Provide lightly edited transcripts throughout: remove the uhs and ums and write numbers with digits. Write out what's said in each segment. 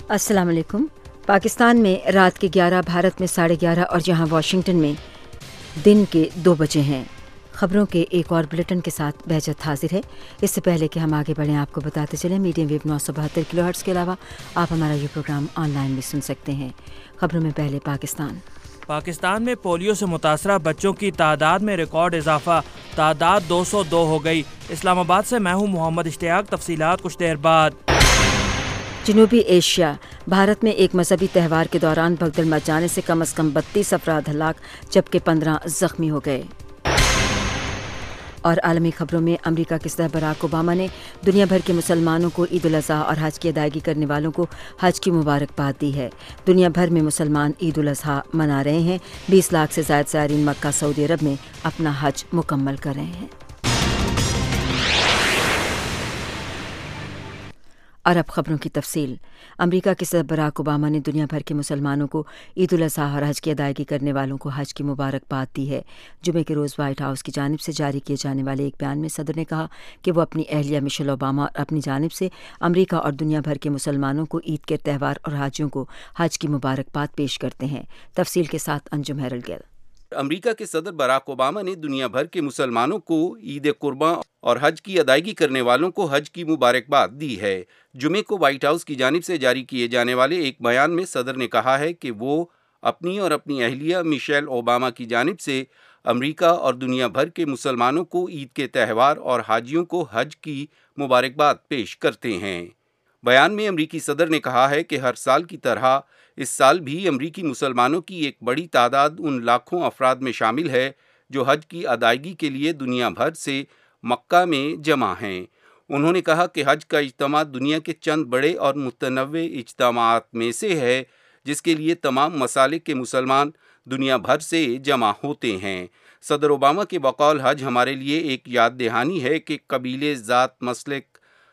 السلام علیکم۔ پاکستان میں رات کے 11، بھارت میں 11:30 اور یہاں واشنگٹن میں دن کے 2 بجے ہیں۔ خبروں کے ایک اور بلیٹن کے ساتھ بہجت حاضر ہے۔ اس سے پہلے کہ ہم آگے بڑھیں، آپ کو بتاتے چلیں میڈیم ویو 972 کلو ہرٹز کے علاوہ آپ ہمارا یہ پروگرام آن لائن بھی سن سکتے ہیں۔ خبروں میں پہلے پاکستان میں پولیو سے متاثرہ بچوں کی تعداد میں ریکارڈ اضافہ، تعداد 202 ہو گئی۔ اسلام آباد سے میں ہوں محمد اشتیاق، تفصیلات کچھ دیر بعد۔ جنوبی ایشیا، بھارت میں ایک مذہبی تہوار کے دوران بھگدڑ مچ جانے سے کم از کم 32 افراد ہلاک جبکہ 15 زخمی ہو گئے۔ اور عالمی خبروں میں امریکہ کے صدر براک اوباما نے دنیا بھر کے مسلمانوں کو عید الاضحیٰ اور حج کی ادائیگی کرنے والوں کو حج کی مبارکباد دی ہے۔ دنیا بھر میں مسلمان عید الاضحیٰ منا رہے ہیں۔ 20 لاکھ سے زائد زائرین مکہ سعودی عرب میں اپنا حج مکمل کر رہے ہیں۔ اور اب خبروں کی تفصیل۔ امریکہ کے صدر براک اوباما نے دنیا بھر کے مسلمانوں کو عید الاضحیٰ اور حج کی ادائیگی کرنے والوں کو حج کی مبارکباد دی ہے۔ جمعے کے روز وائٹ ہاؤس کی جانب سے جاری کیے جانے والے ایک بیان میں صدر نے کہا کہ وہ اپنی اہلیہ مشیل اوباما اور اپنی جانب سے امریکہ اور دنیا بھر کے مسلمانوں کو عید کے تہوار اور حاجیوں کو حج کی مبارکباد پیش کرتے ہیں۔ تفصیل کے ساتھ انجم ہیرلڈ گل۔ امریکہ کے صدر براک اوباما نے دنیا بھر کے مسلمانوں کو عید قرباں اور حج کی ادائیگی کرنے والوں کو حج کی مبارکباد دی ہے۔ جمعے کو وائٹ ہاؤس کی جانب سے جاری کیے جانے والے ایک بیان میں صدر نے کہا ہے کہ وہ اپنی اور اپنی اہلیہ مشیل اوباما کی جانب سے امریکہ اور دنیا بھر کے مسلمانوں کو عید کے تہوار اور حاجیوں کو حج کی مبارکباد پیش کرتے ہیں۔ بیان میں امریکی صدر نے کہا ہے کہ ہر سال کی طرح اس سال بھی امریکی مسلمانوں کی ایک بڑی تعداد ان لاکھوں افراد میں شامل ہے جو حج کی ادائیگی کے لیے دنیا بھر سے مکہ میں جمع ہیں۔ انہوں نے کہا کہ حج کا اجتماع دنیا کے چند بڑے اور متنوع اجتماعات میں سے ہے جس کے لیے تمام مسالک کے مسلمان دنیا بھر سے جمع ہوتے ہیں۔ صدر اوباما کے بقول حج ہمارے لیے ایک یاد دہانی ہے کہ قبیلے، ذات، مسلک،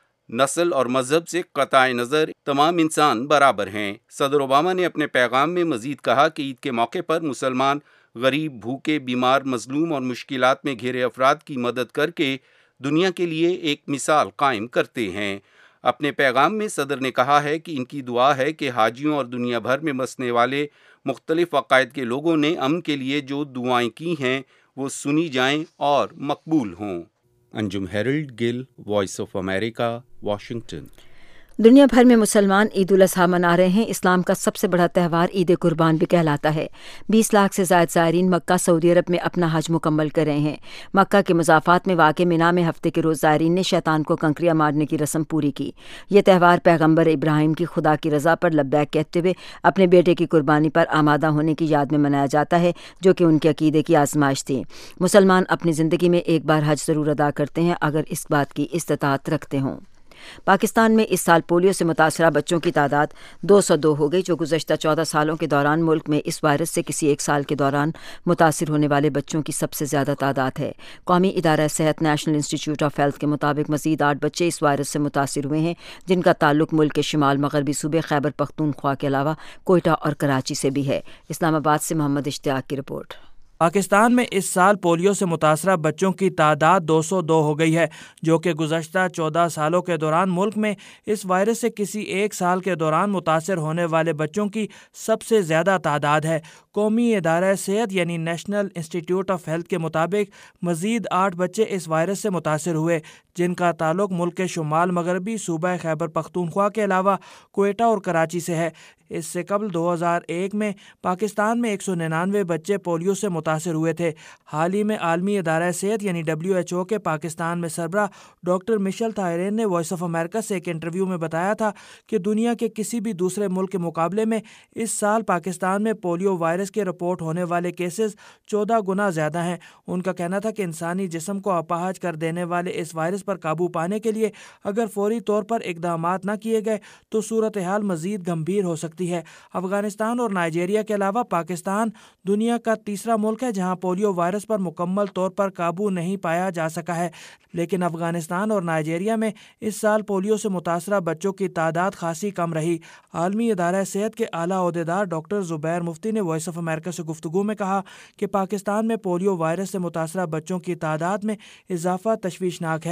نسل اور مذہب سے قطع نظر تمام انسان برابر ہیں۔ صدر اوباما نے اپنے پیغام میں مزید کہا کہ عید کے موقع پر مسلمان غریب، بھوکے، بیمار، مظلوم اور مشکلات میں گھرے افراد کی مدد کر کے دنیا کے لیے ایک مثال قائم کرتے ہیں۔ اپنے پیغام میں صدر نے کہا ہے کہ ان کی دعا ہے کہ حاجیوں اور دنیا بھر میں بسنے والے مختلف عقائد کے لوگوں نے امن کے لیے جو دعائیں کی ہیں وہ سنی جائیں اور مقبول ہوں۔ Anjum Harold Gill, Voice of America, Washington. دنیا بھر میں مسلمان عید الاضحیٰ منا رہے ہیں۔ اسلام کا سب سے بڑا تہوار عید قربان بھی کہلاتا ہے۔ 20 لاکھ سے زائد زائرین مکہ سعودی عرب میں اپنا حج مکمل کر رہے ہیں۔ مکہ کے مضافات میں واقع مینا میں ہفتے کے روز زائرین نے شیطان کو کنکریاں مارنے کی رسم پوری کی۔ یہ تہوار پیغمبر ابراہیم کی خدا کی رضا پر لبیک کہتے ہوئے اپنے بیٹے کی قربانی پر آمادہ ہونے کی یاد میں منایا جاتا ہے جو کہ ان کے عقیدے کی آزمائش تھی۔ مسلمان اپنی زندگی میں ایک بار حج ضرور ادا کرتے ہیں اگر اس بات کی استطاعت رکھتے ہوں۔ پاکستان میں اس سال پولیو سے متاثرہ بچوں کی تعداد 202 ہو گئی، جو گزشتہ 14 سالوں کے دوران ملک میں اس وائرس سے کسی ایک سال کے دوران متاثر ہونے والے بچوں کی سب سے زیادہ تعداد ہے۔ قومی ادارہ صحت نیشنل انسٹیٹیوٹ آف ہیلتھ کے مطابق مزید 8 بچے اس وائرس سے متاثر ہوئے ہیں جن کا تعلق ملک کے شمال مغربی صوبے خیبر پختونخوا کے علاوہ کوئٹہ اور کراچی سے بھی ہے۔ اسلام آباد سے محمد اشتیاق کی رپورٹ۔ پاکستان میں اس سال پولیو سے متاثرہ بچوں کی تعداد 202 ہو گئی ہے، جو کہ گزشتہ 14 سالوں کے دوران ملک میں اس وائرس سے کسی ایک سال کے دوران متاثر ہونے والے بچوں کی سب سے زیادہ تعداد ہے۔ قومی ادارہ صحت یعنی نیشنل انسٹیٹیوٹ آف ہیلتھ کے مطابق مزید 8 بچے اس وائرس سے متاثر ہوئے جن کا تعلق ملک کے شمال مغربی صوبہ خیبر پختونخوا کے علاوہ کوئٹہ اور کراچی سے ہے۔ اس سے قبل 2001 میں پاکستان میں 199 بچے پولیو سے متاثر ہوئے تھے۔ حال ہی میں عالمی ادارہ صحت یعنی WHO کے پاکستان میں سربراہ ڈاکٹر مشیل تھائرین نے وائس آف امریکہ سے ایک انٹرویو میں بتایا تھا کہ دنیا کے کسی بھی دوسرے ملک کے مقابلے میں اس سال پاکستان میں پولیو وائرس کے رپورٹ ہونے والے کیسز 14 گنا زیادہ ہیں۔ ان کا کہنا تھا کہ انسانی جسم کو اپاہج کر دینے والے اس وائرس پر قابو پانے کے لیے اگر فوری طور پر اقدامات نہ کیے گئے تو صورتحال مزید گمبھیر ہو سکتی ہے۔ افغانستان اور نائجیریا کے علاوہ پاکستان دنیا کا تیسرا ملک ہے جہاں پولیو وائرس پر مکمل طور پر قابو نہیں پایا جا سکا ہے، لیکن افغانستان اور نائجیریا میں اس سال پولیو سے متاثرہ بچوں کی تعداد خاصی کم رہی۔ عالمی ادارہ صحت کے اعلیٰ عہدیدار ڈاکٹر زبیر مفتی نے وائس آف امریکہ سے گفتگو میں کہا کہ پاکستان میں پولیو وائرس سے متاثرہ بچوں کی تعداد میں اضافہ تشویشناک ہے۔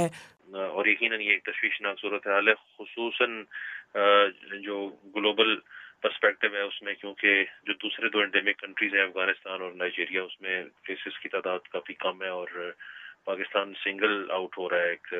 اور یقیناً یہ ایک تشویشناک صورتحال ہے، خصوصاً جو گلوبل پرسپیکٹو ہے اس میں، کیونکہ جو دوسرے دو انڈیمک کنٹریز ہیں افغانستان اور نائجیریا، اس میں کیسز کی تعداد کافی کم ہے، اور پاکستان سنگل آؤٹ ہو رہا ہے ایک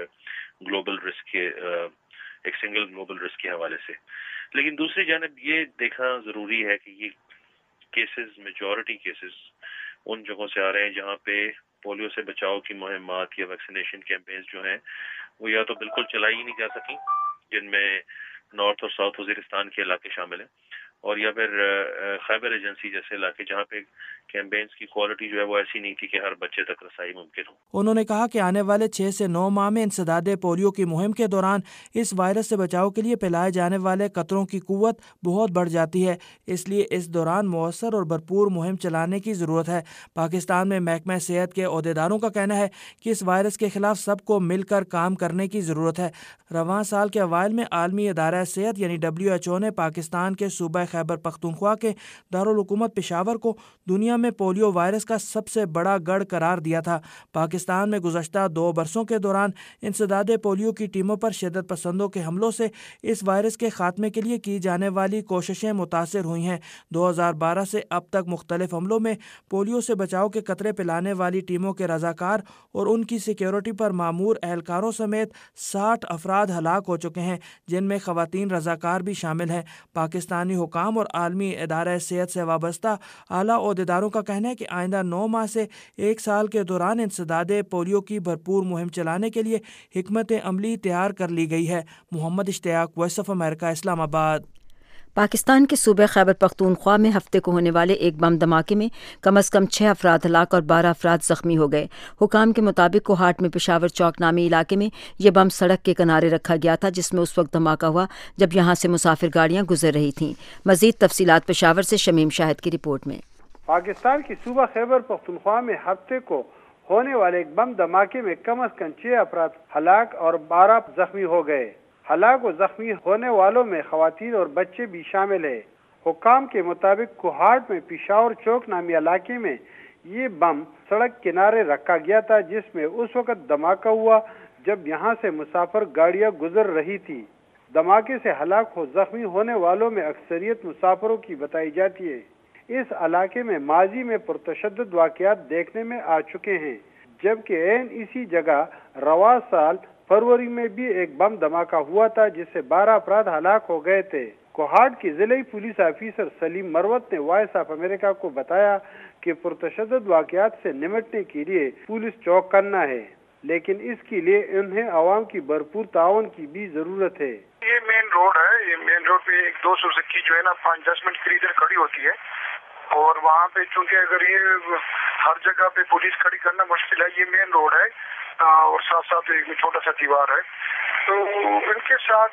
سنگل گلوبل رسک کے حوالے سے۔ لیکن دوسری جانب یہ دیکھنا ضروری ہے کہ یہ کیسز، میجورٹی کیسز ان جگہوں سے آ رہے ہیں جہاں پہ پولیو سے بچاؤ کی مہمات یا ویکسینیشن کیمپینز جو ہیں وہ یا تو بالکل چلائی ہی نہیں جا سکیں، جن میں نارتھ اور ساؤتھ وزیرستان کے علاقے شامل ہیں، اور یا پھر خیبر ایجنسی جیسے علاقے جہاں پہ کیمپینز کی کوالٹی جو ہے وہ ایسی نہیں تھی کہ ہر بچے تک رسائی ممکن ہو۔ انہوں نے کہا کہ آنے والے 6 سے 9 ماہ میں انسداد پولیو کی مہم کے دوران اس وائرس سے بچاؤ کے لیے پھیلائے جانے والے قطروں کی قوت بہت بڑھ جاتی ہے، اس لیے اس دوران مؤثر اور بھرپور مہم چلانے کی ضرورت ہے۔ پاکستان میں محکمہ صحت کے عہدیداروں کا کہنا ہے کہ اس وائرس کے خلاف سب کو مل کر کام کرنے کی ضرورت ہے۔ رواں سال کے اوائل میں عالمی ادارہ صحت یعنی WHO نے پاکستان کے صوبہ خیبر پختونخوا کے دارالحکومت پشاور کو دنیا میں پولیو وائرس کا سب سے بڑا گڑھ قرار دیا تھا۔ پاکستان میں گزشتہ 2 برسوں کے دوران انسداد پولیو کی ٹیموں پر شدت پسندوں کے حملوں سے اس وائرس کے خاتمے کے لیے کی جانے والی کوششیں متاثر ہوئی ہیں۔ 2012 سے اب تک مختلف حملوں میں پولیو سے بچاؤ کے قطرے پلانے والی ٹیموں کے رضاکار اور ان کی سیکیورٹی پر مامور اہلکاروں سمیت 60 افراد ہلاک ہو چکے ہیں، جن میں خواتین رضاکار بھی شامل ہیں۔ پاکستانی حکام اور عالمی ادارہ صحت سے وابستہ اعلیٰ عہدیداروں کا کہنا ہے کہ آئندہ 9 ماہ سے 1 سال کے دوران انسداد پولیو کی بھرپور مہم چلانے کے لیے حکمت عملی تیار کر لی گئی ہے۔ محمد اشتیاق، وائس آف امریکہ، اسلام آباد۔ پاکستان کے صوبہ خیبر پختونخوا میں ہفتے کو ہونے والے ایک بم دھماکے میں کم از کم 6 افراد ہلاک اور 12 افراد زخمی ہو گئے۔ حکام کے مطابق کوہاٹ میں پشاور چوک نامی علاقے میں یہ بم سڑک کے کنارے رکھا گیا تھا، جس میں اس وقت دھماکہ ہوا جب یہاں سے مسافر گاڑیاں گزر رہی تھیں۔ مزید تفصیلات پشاور سے شمیم شاہد کی رپورٹ میں۔ پاکستان کی صوبہ خیبر پختونخوا میں ہفتے کو ہونے والے ایک بم دھماکے میں کم از کم 6 افراد ہلاک اور 12 زخمی ہو گئے۔ ہلاک و زخمی ہونے والوں میں خواتین اور بچے بھی شامل ہیں۔ حکام کے مطابق کوہاٹ میں پشاور چوک نامی علاقے میں یہ بم سڑک کنارے رکھا گیا تھا، جس میں اس وقت دھماکہ ہوا جب یہاں سے مسافر گاڑیاں گزر رہی تھی۔ دھماکے سے ہلاک و زخمی ہونے والوں میں اکثریت مسافروں کی بتائی جاتی ہے۔ اس علاقے میں ماضی میں پرتشدد واقعات دیکھنے میں آ چکے ہیں، جبکہ اسی جگہ رواں سال فروری میں بھی ایک بم دھماکہ ہوا تھا، جس سے 12 افراد ہلاک ہو گئے تھے۔ کوہاٹ کی ضلعی پولیس آفیسر سلیم مروت نے وائس آف امریکہ کو بتایا کہ پرتشدد واقعات سے نمٹنے کے لیے پولیس چوک کرنا ہے، لیکن اس کے لیے انہیں عوام کی بھرپور تعاون کی بھی ضرورت ہے۔ یہ مین روڈ ہے، یہ مین روڈ پہ ایک 200 چکی جو ہے نا 5-10 منٹ کے ادھر کھڑی ہوتی ہے، اور وہاں پہ چونکہ اگر یہ ہر جگہ پہ پولیس کھڑی کرنا مشکل ہے، یہ مین روڈ ہے اور ساتھ ساتھ ایک چھوٹا سا دیوار ہے، تو ان کے ساتھ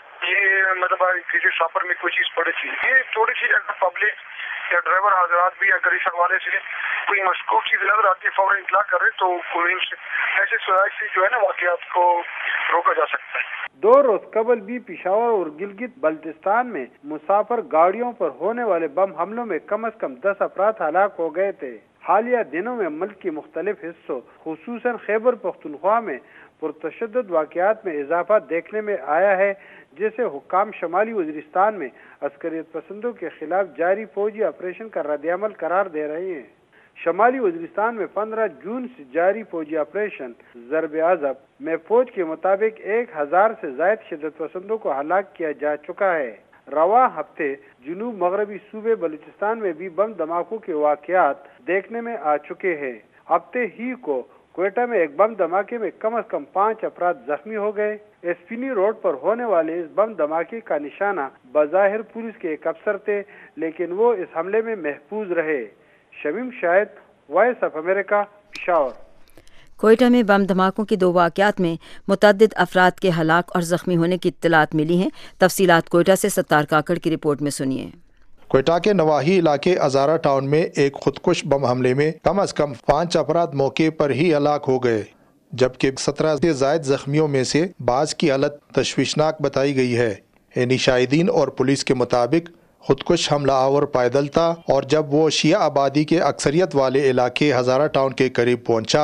یہ مطلب کسی سفر میں کوئی چیز پڑی تھی، یہ تھوڑی سی اگر پبلک یا ڈرائیور حضرات بھی اگر اس حوالے سے کوئی مشکوک چیز نظر آتی ہے فوراً اطلاع کرے تو ایسے جو ہے نا واقعات کو روکا جا سکتا ہے۔ 2 روز قبل بھی پشاور اور گلگت بلتستان میں مسافر گاڑیوں پر ہونے والے بم حملوں میں کم از کم 10 افراد ہلاک ہو گئے تھے۔ حالیہ دنوں میں ملک کے مختلف حصوں خصوصاً خیبر پختونخوا میں پرتشدد واقعات میں اضافہ دیکھنے میں آیا ہے، جیسے حکام شمالی وزیرستان میں عسکریت پسندوں کے خلاف جاری فوجی آپریشن کا رد عمل قرار دے رہے ہیں۔ شمالی وزیرستان میں 15 جون سے جاری فوجی آپریشن ضرب عضب میں فوج کے مطابق 1000 سے زائد شدت پسندوں کو ہلاک کیا جا چکا ہے۔ رواں ہفتے جنوب مغربی صوبے بلوچستان میں بھی بم دھماکوں کے واقعات دیکھنے میں آ چکے ہیں۔ ہفتے ہی کو کوئٹہ میں ایک بم دھماکے میں کم از کم 5 افراد زخمی ہو گئے۔ اسپینی روڈ پر ہونے والے اس بم دھماکے کا نشانہ بظاہر پولیس کے ایک افسر تھے، لیکن وہ اس حملے میں محفوظ رہے۔ Shamim Shahid, Voice of America, Peshawar. Quetta میں بم دھماکوں کی 2 واقعات میں متعدد افراد کے ہلاک اور زخمی ہونے کی اطلاعات ملی ہیں۔ تفصیلات کوئٹہ سے ستار کاکڑ کی رپورٹ میں سنیے۔ کوئٹہ کے نواحی علاقے ازارہ ٹاؤن میں ایک خودکش بم حملے میں کم از کم 5 افراد موقع پر ہی ہلاک ہو گئے، جبکہ 17 سے زائد زخمیوں میں سے بعض کی حالت تشویشناک بتائی گئی ہے۔ یعنی شاہدین اور پولیس کے مطابق خودکش حملہ آور پیدل تھا، اور جب وہ شیعہ آبادی کے اکثریت والے علاقے ہزارہ ٹاؤن کے قریب پہنچا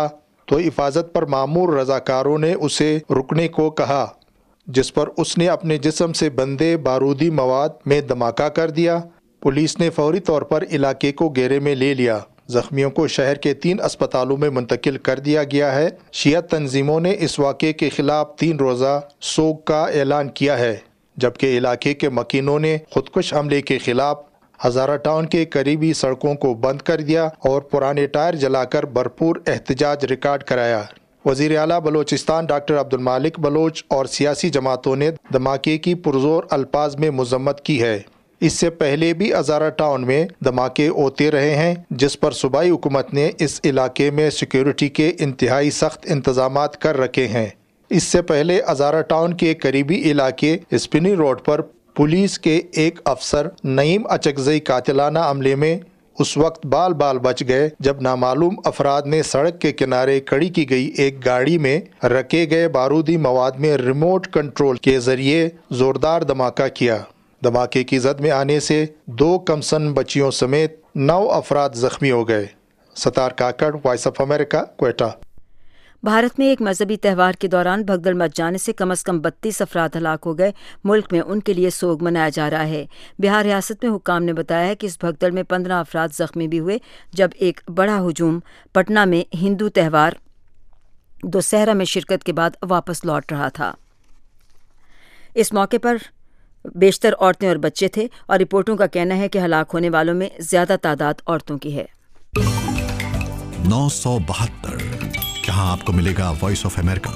تو حفاظت پر معمور رضاکاروں نے اسے رکنے کو کہا، جس پر اس نے اپنے جسم سے بندے بارودی مواد میں دھماکہ کر دیا۔ پولیس نے فوری طور پر علاقے کو گھیرے میں لے لیا۔ زخمیوں کو شہر کے 3 اسپتالوں میں منتقل کر دیا گیا ہے۔ شیعہ تنظیموں نے اس واقعے کے خلاف 3 روزہ سوگ کا اعلان کیا ہے، جبکہ علاقے کے مکینوں نے خودکش حملے کے خلاف ہزارہ ٹاؤن کے قریبی سڑکوں کو بند کر دیا اور پرانے ٹائر جلا کر بھرپور احتجاج ریکارڈ کرایا۔ وزیر اعلیٰ بلوچستان ڈاکٹر عبدالمالک بلوچ اور سیاسی جماعتوں نے دھماکے کی پرزور الفاظ میں مذمت کی ہے۔ اس سے پہلے بھی ہزارہ ٹاؤن میں دھماکے ہوتے رہے ہیں، جس پر صوبائی حکومت نے اس علاقے میں سیکیورٹی کے انتہائی سخت انتظامات کر رکھے ہیں۔ اس سے پہلے ہزارہ ٹاؤن کے قریبی علاقے اسپنی روڈ پر پولیس کے ایک افسر نعیم اچکزئی قاتلانہ حملے میں اس وقت بال بچ گئے جب نامعلوم افراد نے سڑک کے کنارے کھڑی کی گئی ایک گاڑی میں رکھے گئے بارودی مواد میں ریموٹ کنٹرول کے ذریعے زوردار دھماکہ کیا۔ دھماکے کی زد میں آنے سے 2 کمسن بچیوں سمیت 9 افراد زخمی ہو گئے۔ Sattar Kakar, Voice of America, Quetta. Bharat میں ایک مذہبی تہوار کے دوران بھگدڑ مچ جانے سے کم از کم 32 افراد ہلاک ہو گئے۔ ملک میں ان کے لیے سوگ منایا جا رہا ہے۔ بہار ریاست میں حکام نے بتایا ہے کہ اس بھگدڑ میں 15 افراد زخمی بھی ہوئے جب ایک بڑا ہجوم پٹنہ میں ہندو تہوار دسہرہ میں شرکت کے بعد واپس لوٹ رہا تھا۔ اس موقع پر بیشتر عورتیں اور بچے تھے اور رپورٹوں کا کہنا ہے کہ ہلاک ہونے والوں میں زیادہ تعداد عورتوں کی ہے۔ 972 جہاں آپ کو ملے گا وائس آف امریکہ۔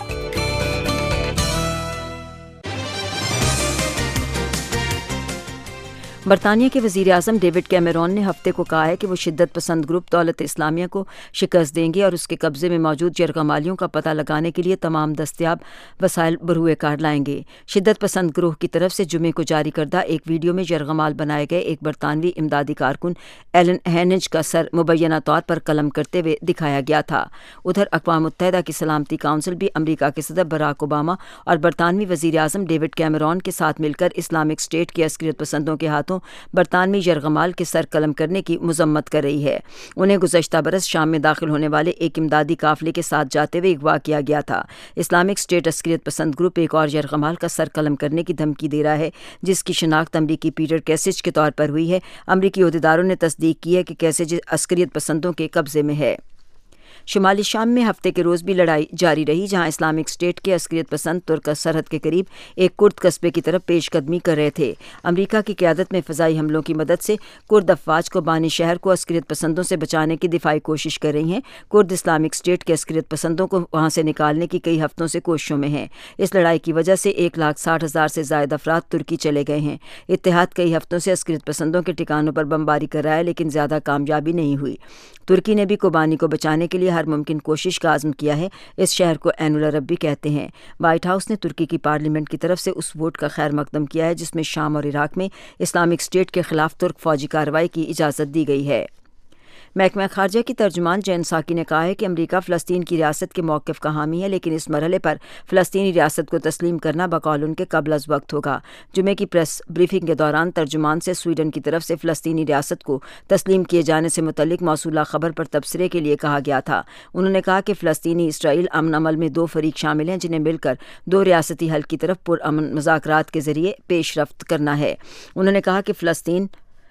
برطانیہ کے وزیر اعظم ڈیوڈ کیمرون نے ہفتے کو کہا ہے کہ وہ شدت پسند گروپ دولت اسلامیہ کو شکست دیں گے اور اس کے قبضے میں موجود یرغمالیوں کا پتہ لگانے کے لیے تمام دستیاب وسائل بروئے کار لائیں گے۔ شدت پسند گروہ کی طرف سے جمعے کو جاری کردہ ایک ویڈیو میں یرغمال بنائے گئے ایک برطانوی امدادی کارکن ایلن ہینج کا سر مبینہ طور پر قلم کرتے ہوئے دکھایا گیا تھا۔ ادھر اقوام متحدہ کی سلامتی کونسل بھی امریکہ کے صدر براک اوباما اور برطانوی وزیر اعظم ڈیوڈ کیمرون کے ساتھ مل کر اسلامک اسٹیٹ کے عسکریت پسندوں کے ہاتھوں برطانوی یرغمال کے سر قلم کرنے کی مذمت کر رہی ہے۔ انہیں گزشتہ برس شام میں داخل ہونے والے ایک امدادی قافلے کے ساتھ جاتے ہوئے اغوا کیا گیا تھا۔ اسلامک اسٹیٹ عسکریت پسند گروپ ایک اور یرغمال کا سر قلم کرنے کی دھمکی دے رہا ہے جس کی شناخت امریکی پیٹر کیسج کے طور پر ہوئی ہے۔ امریکی عہدیداروں نے تصدیق کی ہے کہ کیسج عسکریت پسندوں کے قبضے میں ہے۔ شمالی شام میں ہفتے کے روز بھی لڑائی جاری رہی جہاں اسلامک اسٹیٹ کے عسکریت پسند ترک سرحد کے قریب ایک کرد قصبے کی طرف پیش قدمی کر رہے تھے۔ امریکہ کی قیادت میں فضائی حملوں کی مدد سے کرد افواج کو بانی شہر کو عسکریت پسندوں سے بچانے کی دفاعی کوشش کر رہی ہیں۔ کرد اسلامک اسٹیٹ کے عسکریت پسندوں کو وہاں سے نکالنے کی کئی ہفتوں سے کوششوں میں ہیں۔ اس لڑائی کی وجہ سے 1,60,000 سے زائد افراد ترکی چلے گئے ہیں۔ اتحاد کئی ہفتوں سے عسکریت پسندوں کے ٹھکانوں پر بمباری کر رہا ہے لیکن زیادہ کامیابی نہیں ہوئی۔ ترکی نے بھی کوبانی کو بچانے کے لیے ہر ممکن کوشش کا عزم کیا ہے۔ اس شہر کو عین العرب بھی کہتے ہیں۔ وائٹ ہاؤس نے ترکی کی پارلیمنٹ کی طرف سے اس ووٹ کا خیر مقدم کیا ہے جس میں شام اور عراق میں اسلامک اسٹیٹ کے خلاف ترک فوجی کارروائی کی اجازت دی گئی ہے۔ محکمہ خارجہ کی ترجمان جین ساکی نے کہا ہے کہ امریکہ فلسطین کی ریاست کے موقف کا حامی ہے لیکن اس مرحلے پر فلسطینی ریاست کو تسلیم کرنا بقول ان کے قبل از وقت ہوگا۔ جمعے کی پریس بریفنگ کے دوران ترجمان سے سویڈن کی طرف سے فلسطینی ریاست کو تسلیم کیے جانے سے متعلق موصولہ خبر پر تبصرے کے لیے کہا گیا تھا۔ انہوں نے کہا کہ فلسطینی اسرائیل امن عمل میں 2 فریق شامل ہیں جنہیں مل کر 2 ریاستی حل کی طرف پرامن مذاکرات کے ذریعے پیش رفت کرنا ہے۔ انہوں نے کہا کہ فلسطین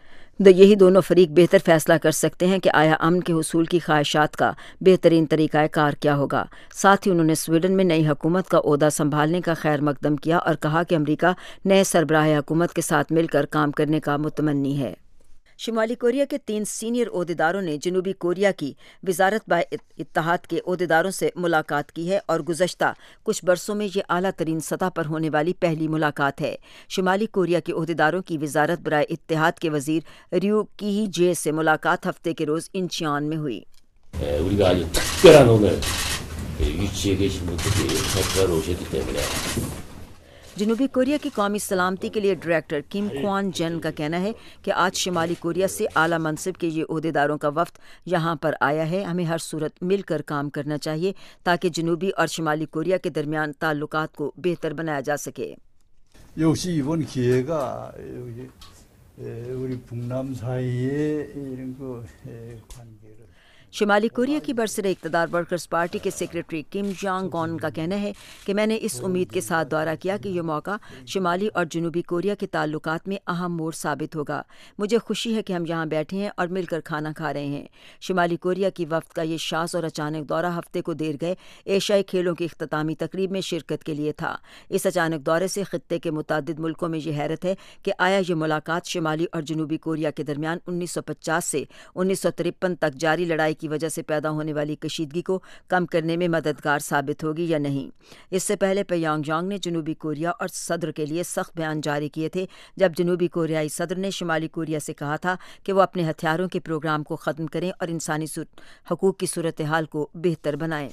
یہی دونوں فریق بہتر فیصلہ کر سکتے ہیں کہ آیا امن کے حصول کی خواہشات کا بہترین طریقہ کار کیا ہوگا۔ ساتھ ہی انہوں نے سویڈن میں نئی حکومت کا عہدہ سنبھالنے کا خیر مقدم کیا اور کہا کہ امریکہ نئے سربراہ حکومت کے ساتھ مل کر کام کرنے کا متمنی ہے۔ شمالی کوریا کے 3 سینئر عہدیداروں نے جنوبی کوریا کی وزارت اتحاد کے عہدیداروں سے ملاقات کی ہے اور گزشتہ کچھ برسوں میں یہ اعلیٰ ترین سطح پر ہونے والی پہلی ملاقات ہے۔ شمالی کوریا کے عہدیداروں کی وزارت برائے اتحاد کے وزیر ریو کی جے سے ملاقات ہفتے کے روز انچیان میں ہوئی۔ جنوبی کوریا کی قومی سلامتی کے لیے ڈائریکٹر کم کوان جن کا کہنا ہے کہ آج شمالی کوریا سے اعلیٰ منصب کے یہ عہدیداروں کا وفد یہاں پر آیا ہے۔ ہمیں ہر صورت مل کر کام کرنا چاہیے تاکہ جنوبی اور شمالی کوریا کے درمیان تعلقات کو بہتر بنایا جا سکے۔ 역시 이번 기회가 우리 북남 사이의 이런 관계를 شمالی کوریا کی برسر اقتدار ورکرز پارٹی کے سیکریٹری کم جانگ ان کا کہنا ہے کہ میں نے اس امید کے ساتھ دورہ کیا کہ یہ موقع شمالی اور جنوبی کوریا کے تعلقات میں اہم موڑ ثابت ہوگا. مجھے خوشی ہے کہ ہم یہاں بیٹھے ہیں اور مل کر کھانا کھا رہے ہیں. شمالی کوریا کی وفد کا یہ شاذ اور اچانک دورہ ہفتے کو دیر گئے ایشیائی کھیلوں کی اختتامی تقریب میں شرکت کے لیے تھا. اس اچانک دورے سے خطے کے متعدد ملکوں میں یہ حیرت ہے کہ آیا یہ ملاقات شمالی اور جنوبی کوریا کے درمیان 1950 سے 1953 تک جاری لڑائی کی وجہ سے پیدا ہونے والی کشیدگی کو کم کرنے میں مددگار ثابت ہوگی یا نہیں. اس سے پہلے پیانگ یانگ نے جنوبی کوریا اور صدر کے لیے سخت بیان جاری کیے تھے جب جنوبی کوریائی صدر نے شمالی کوریا سے کہا تھا کہ وہ اپنے ہتھیاروں کے پروگرام کو ختم کریں اور انسانی حقوق کی صورتحال کو بہتر بنائیں.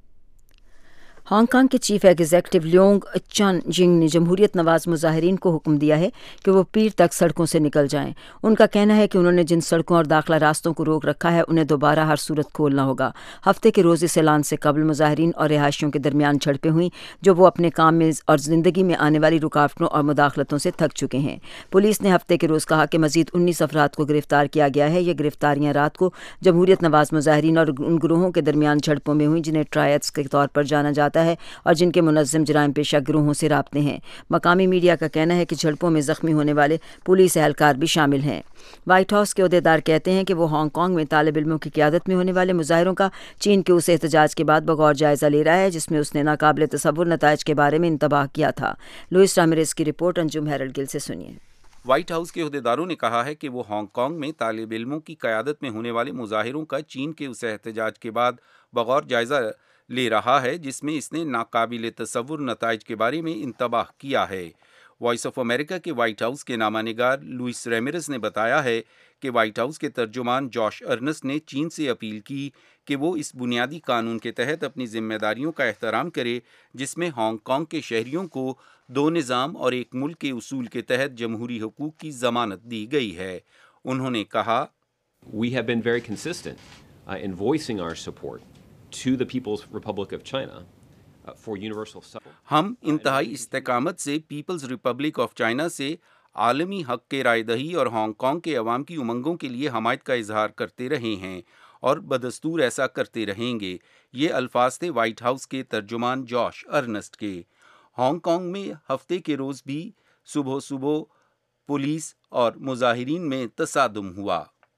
ہانگ کانگ کے chief executive Leung Chun Ying نے جمہوریت نواز مظاہرین کو حکم دیا ہے کہ وہ پیر تک سڑکوں سے نکل جائیں. ان کا کہنا ہے کہ انہوں نے جن سڑکوں اور داخلہ راستوں کو روک رکھا ہے انہیں دوبارہ ہر صورت کھولنا ہوگا. ہفتے کے روز اس اعلان سے قبل مظاہرین اور رہائشیوں کے درمیان جھڑپیں ہوئیں جو وہ اپنے کام میں اور زندگی میں آنے والی رکاوٹوں اور مداخلتوں سے تھک چکے ہیں. پولیس نے ہفتے کے روز کہا کہ مزید 19 افراد کو گرفتار کیا گیا ہے. یہ گرفتاریاں رات کو جمہوریت نواز مظاہرین اور ان گروہوں کے درمیان جھڑپوں میں ہوئیں جنہیں ٹرائیڈز کے طور پر جانا جاتا ہے اور جن کے منظم جرائم پیشہ گروہوں سے رابطے ہیں. مقامی میڈیا کا کہنا ہے کہ جھڑپوں میں زخمی ہونے والے پولیس اہلکار بھی شامل ہیں. وائٹ ہاؤس کے عہدیدار کہتے ہیں کہ وہ ہانگ کانگ میں طالب علموں کی قیادت میں ہونے والے مظاہروں کا چین کے اس احتجاج کے بعد بغور جائزہ لے رہا ہے جس میں اس نے ناقابل تصور نتائج کے بارے میں انتباہ کیا تھا. لوئس رامیرز کی رپورٹ انجم ہیرلڈ گل سے سنیے. وائٹ ہاؤس کے عہدیداروں نے کہا ہے کہ وہ ہانگ کانگ میں طالب علموں کی قیادت میں ہونے والے مظاہروں کا چین کے اس احتجاج کے بعد بغور جائزہ لے رہا ہے جس میں اس نے ناقابل تصور نتائج کے بارے میں انتباہ کیا ہے. وائس آف امریکہ کے وائٹ ہاؤس کے نامہ نگار لوئس ریمیرز نے بتایا ہے کہ وائٹ ہاؤس کے ترجمان جوش ارنسٹ نے چین سے اپیل کی کہ وہ اس بنیادی قانون کے تحت اپنی ذمہ داریوں کا احترام کرے جس میں ہانگ کانگ کے شہریوں کو دو نظام اور ایک ملک کے اصول کے تحت جمہوری حقوق کی ضمانت دی گئی ہے. انہوں نے کہا We have been very consistent in voicing our support to the People's Republic of China for universal suffrage. ہم انتہائی استقامت سے پیپلز ریپبلک آف چائنا سے عالمی حق کے رائے دہی اور ہانگ کانگ کے عوام کی امنگوں کے لیے حمایت کا اظہار کرتے رہے ہیں اور بدستور ایسا کرتے رہیں گے. یہ الفاظ تھے وائٹ ہاؤس کے ترجمان جوش ارنسٹ کے. ہانگ کانگ میں ہفتے کے روز بھی صبح پولیس اور مظاہرین میں تصادم ہوا.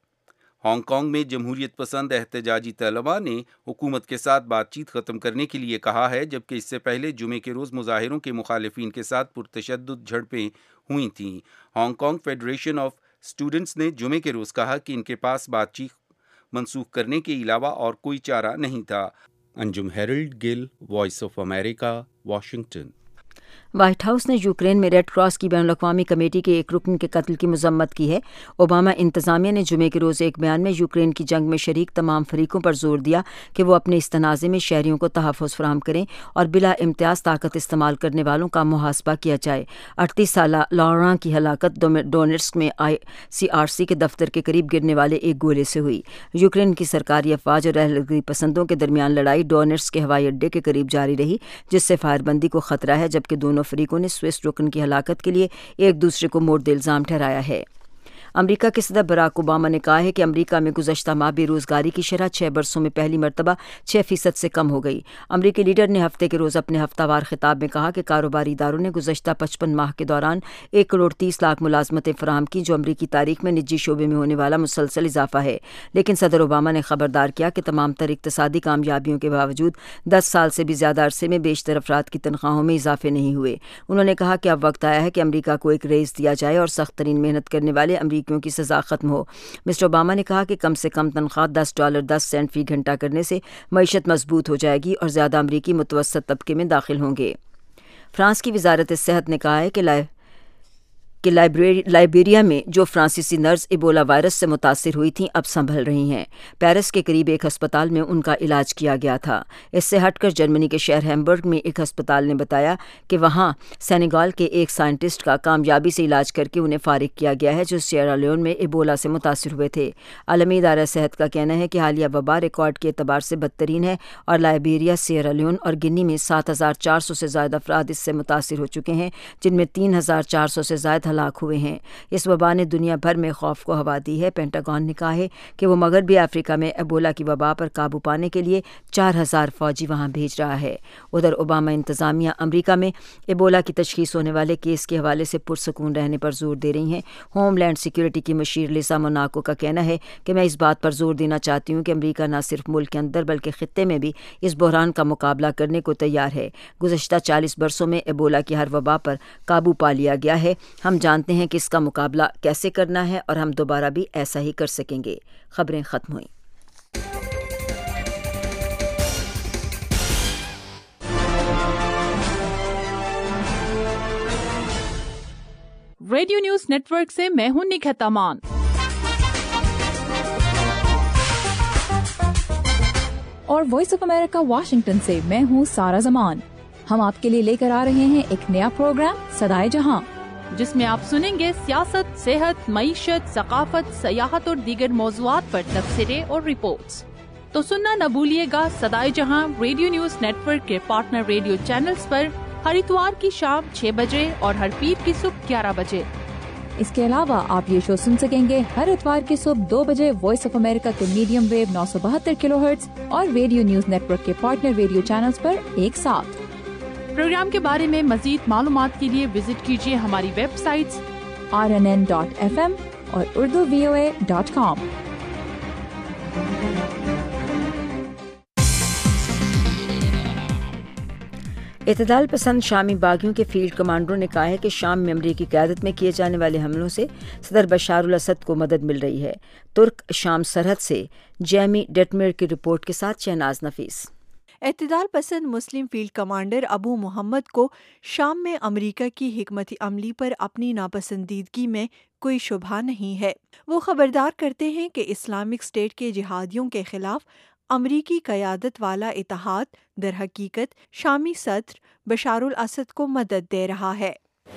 ہانگ کانگ میں جمہوریت پسند احتجاجی طلباء نے حکومت کے ساتھ بات چیت ختم کرنے کے لیے کہا ہے جبکہ اس سے پہلے جمعے کے روز مظاہروں کے مخالفین کے ساتھ پرتشدد جھڑپیں ہوئی تھیں. Hong Kong federation of students نے جمعے کے روز کہا کہ ان کے پاس بات چیت منسوخ کرنے کے علاوہ اور کوئی چارہ نہیں تھا. Anjum Harold Gill, Voice of America, Washington. White House نے یوکرین میں ریڈ کراس کی بین الاقوامی کمیٹی کے ایک رکن کے قتل کی مذمت کی ہے. اوباما انتظامیہ نے جمعے کے روز ایک بیان میں یوکرین کی جنگ میں شریک تمام فریقوں پر زور دیا کہ وہ اپنے اس تنازع میں شہریوں کو تحفظ فراہم کریں اور بلا امتیاز طاقت استعمال کرنے والوں کا محاسبہ کیا جائے. 38 سالہ لاراں کی ہلاکت ڈونیٹسک میں ICRC کے دفتر کے قریب گرنے والے ایک گولے سے ہوئی. یوکرین کی سرکاری افواج اور اہل پسندوں کے درمیان لڑائی ڈونیٹسک کے ہوائی اڈے کے قریب جاری رہی جس سے فائر بندی کو خطرہ ہے جبکہ دونوں فریقوں نے سوئس رکن کی ہلاکت کے لیے ایک دوسرے کو مورد الزام ٹھہرایا ہے. امریکہ کے صدر براک اوباما نے کہا ہے کہ امریکہ میں گزشتہ ماہ بے روزگاری کی شرح 6 برسوں میں پہلی مرتبہ 6% سے کم ہو گئی. امریکی لیڈر نے ہفتے کے روز اپنے ہفتہ وار خطاب میں کہا کہ کاروباری اداروں نے گزشتہ 55 ماہ کے دوران 1.30 کروڑ ملازمتیں فراہم کی جو امریکی تاریخ میں نجی شعبے میں ہونے والا مسلسل اضافہ ہے. لیکن صدر اوباما نے خبردار کیا کہ تمام تر اقتصادی کامیابیوں کے باوجود 10 سال سے بھی زیادہ عرصے میں بیشتر افراد کی تنخواہوں میں اضافے نہیں ہوئے. انہوں نے کہا کہ اب وقت آیا ہے کہ امریکہ کو ایک ریز دیا جائے اور سخت ترین محنت کرنے والے امریکیوں کی سزا ختم ہو. مسٹر اوباما نے کہا کہ کم سے کم تنخواہ $10.10 فی گھنٹہ کرنے سے معیشت مضبوط ہو جائے گی اور زیادہ امریکی متوسط طبقے میں داخل ہوں گے. فرانس کی وزارت صحت نے کہا ہے کہ لائبیریا میں جو فرانسیسی نرس ایبولا وائرس سے متاثر ہوئی تھیں اب سنبھل رہی ہیں. پیرس کے قریب ایک ہسپتال میں ان کا علاج کیا گیا تھا. اس سے ہٹ کر جرمنی کے شہر ہیمبرگ میں ایک ہسپتال نے بتایا کہ وہاں سینیگال کے ایک سائنٹسٹ کا کامیابی سے علاج کر کے انہیں فارغ کیا گیا ہے جو سیئرا لیون میں ایبولا سے متاثر ہوئے تھے. عالمی ادارہ صحت کا کہنا ہے کہ حالیہ وبا ریکارڈ کے اعتبار سے بدترین ہے اور لائبیریا، سیئرا لیون اور گنی میں 7,400 سے زائد افراد اس سے متاثر ہو چکے ہیں جن میں 3,400 سے زائد ہلاک ہوئے ہیں۔ اس وبا نے دنیا بھر میں خوف کو ہوا دی ہے۔ پینٹاگون نے کہا ہے کہ وہ مغربی افریقہ میں ایبولا کی وبا پر قابو پانے کے لیے 4000 فوجی وہاں بھیج رہا ہے۔ ادھر اوباما انتظامیہ امریکہ میں ایبولا کی تشخیص ہونے والے کیس کے حوالے سے پرسکون رہنے پر زور دے رہی ہیں۔ ہوم لینڈ سیکیورٹی کی مشیر لیسا موناکو کا کہنا ہے کہ میں اس بات پر زور دینا چاہتی ہوں کہ امریکہ نہ صرف ملک کے اندر بلکہ خطے میں بھی اس بحران کا مقابلہ کرنے کو تیار ہے۔ گزشتہ 40 برسوں میں ایبولا کی ہر وبا پر قابو پا لیا گیا ہے۔ ہم جانتے ہیں کہ اس کا مقابلہ کیسے کرنا ہے اور ہم دوبارہ بھی ایسا ہی کر سکیں گے۔ خبریں ختم ہوئیں۔ ریڈیو نیوز نیٹ ورک سے میں ہوں نکھت امان۔ اور وائس آف امریکہ واشنگٹن سے میں ہوں سارا زمان۔ ہم آپ کے لیے لے کر آ رہے ہیں ایک نیا پروگرام صدائے جہاں، جس میں آپ سنیں گے سیاست، صحت، معیشت، ثقافت، سیاحت اور دیگر موضوعات پر تبصرے اور رپورٹس۔ تو سننا نہ بھولیے گا صدائے جہاں ریڈیو نیوز نیٹ ورک کے پارٹنر ریڈیو چینلز پر ہر اتوار کی شام 6 بجے اور ہر پیر کی صبح 11 بجے۔ اس کے علاوہ آپ یہ شو سن سکیں گے ہر اتوار کی صبح 2 بجے وائس آف امریکہ کے میڈیم ویو 972 کلو ہرٹز اور ریڈیو نیوز نیٹ ورک کے پارٹنر ریڈیو چینلز پر ایک ساتھ۔ پروگرام کے بارے میں مزید معلومات کے لیے وزٹ کیجیے ہماری ویب سائٹس rnn.fm اور urduvoa.com۔ اعتدال پسند شامی باغیوں کے فیلڈ کمانڈروں نے کہا ہے کہ شام میں امریکی قیادت میں کیے جانے والے حملوں سے صدر بشار الاسد کو مدد مل رہی ہے۔ ترک شام سرحد سے جیمی ڈیٹمیر کی رپورٹ کے ساتھ شہناز نفیس۔ اعتدال پسند مسلم فیلڈ کمانڈر ابو محمد کو شام میں امریکہ کی حکمت عملی پر اپنی ناپسندیدگی میں کوئی شبہ نہیں ہے۔ وہ خبردار کرتے ہیں کہ اسلامک اسٹیٹ کے جہادیوں کے خلاف امریکی قیادت والا اتحاد در حقیقت شامی صدر بشار الاسد کو مدد دے رہا ہے۔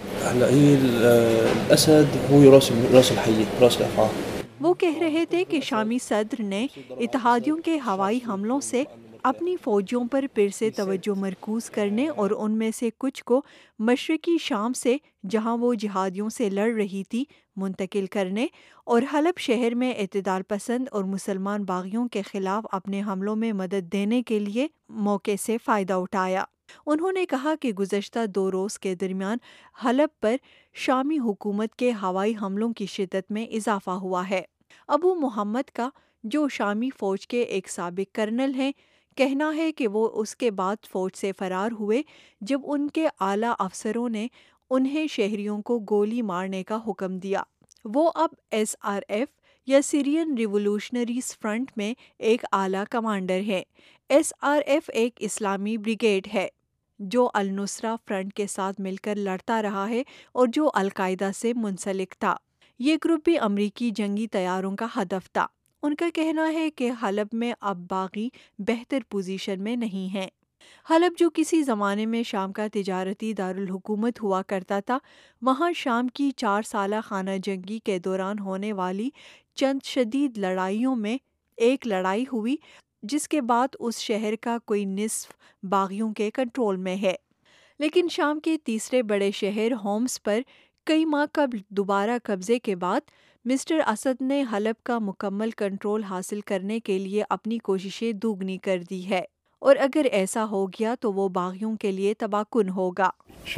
وہ کہہ رہے تھے کہ شامی صدر نے اتحادیوں کے ہوائی حملوں سے اپنی فوجیوں پر پھر سے توجہ مرکوز کرنے اور ان میں سے کچھ کو مشرقی شام سے جہاں وہ جہادیوں سے لڑ رہی تھی منتقل کرنے اور حلب شہر میں اعتدال پسند اور مسلمان باغیوں کے خلاف اپنے حملوں میں مدد دینے کے لیے موقع سے فائدہ اٹھایا۔ انہوں نے کہا کہ گزشتہ 2 روز کے درمیان حلب پر شامی حکومت کے ہوائی حملوں کی شدت میں اضافہ ہوا ہے۔ ابو محمد کا، جو شامی فوج کے ایک سابق کرنل ہیں، کہنا ہے کہ وہ اس کے بعد فوج سے فرار ہوئے جب ان کے اعلیٰ افسروں نے انہیں شہریوں کو گولی مارنے کا حکم دیا۔ وہ اب SRF یا سیرین ریولوشنریز فرنٹ میں ایک اعلیٰ کمانڈر ہیں۔ SRF ایک اسلامی بریگیڈ ہے جو النصرہ فرنٹ کے ساتھ مل کر لڑتا رہا ہے اور جو القاعدہ سے منسلک تھا۔ یہ گروپ بھی امریکی جنگی طیاروں کا ہدف تھا۔ ان کا کہنا ہے کہ حلب میں اب باغی بہتر پوزیشن میں نہیں ہیں۔ حلب جو کسی زمانے میں شام کا تجارتی دارالحکومت ہوا کرتا تھا، وہاں شام کی 4 سالہ خانہ جنگی کے دوران ہونے والی چند شدید لڑائیوں میں ایک لڑائی ہوئی جس کے بعد اس شہر کا کوئی نصف باغیوں کے کنٹرول میں ہے۔ لیکن شام کے تیسرے بڑے شہر ہومس پر کئی ماہ قبل دوبارہ قبضے کے بعد مسٹر اسد نے حلب کا مکمل کنٹرول حاصل کرنے کے لیے اپنی کوششیں دوگنی کر دی ہے، اور اگر ایسا ہو گیا تو وہ باغیوں کے لیے تباہ کن ہوگا۔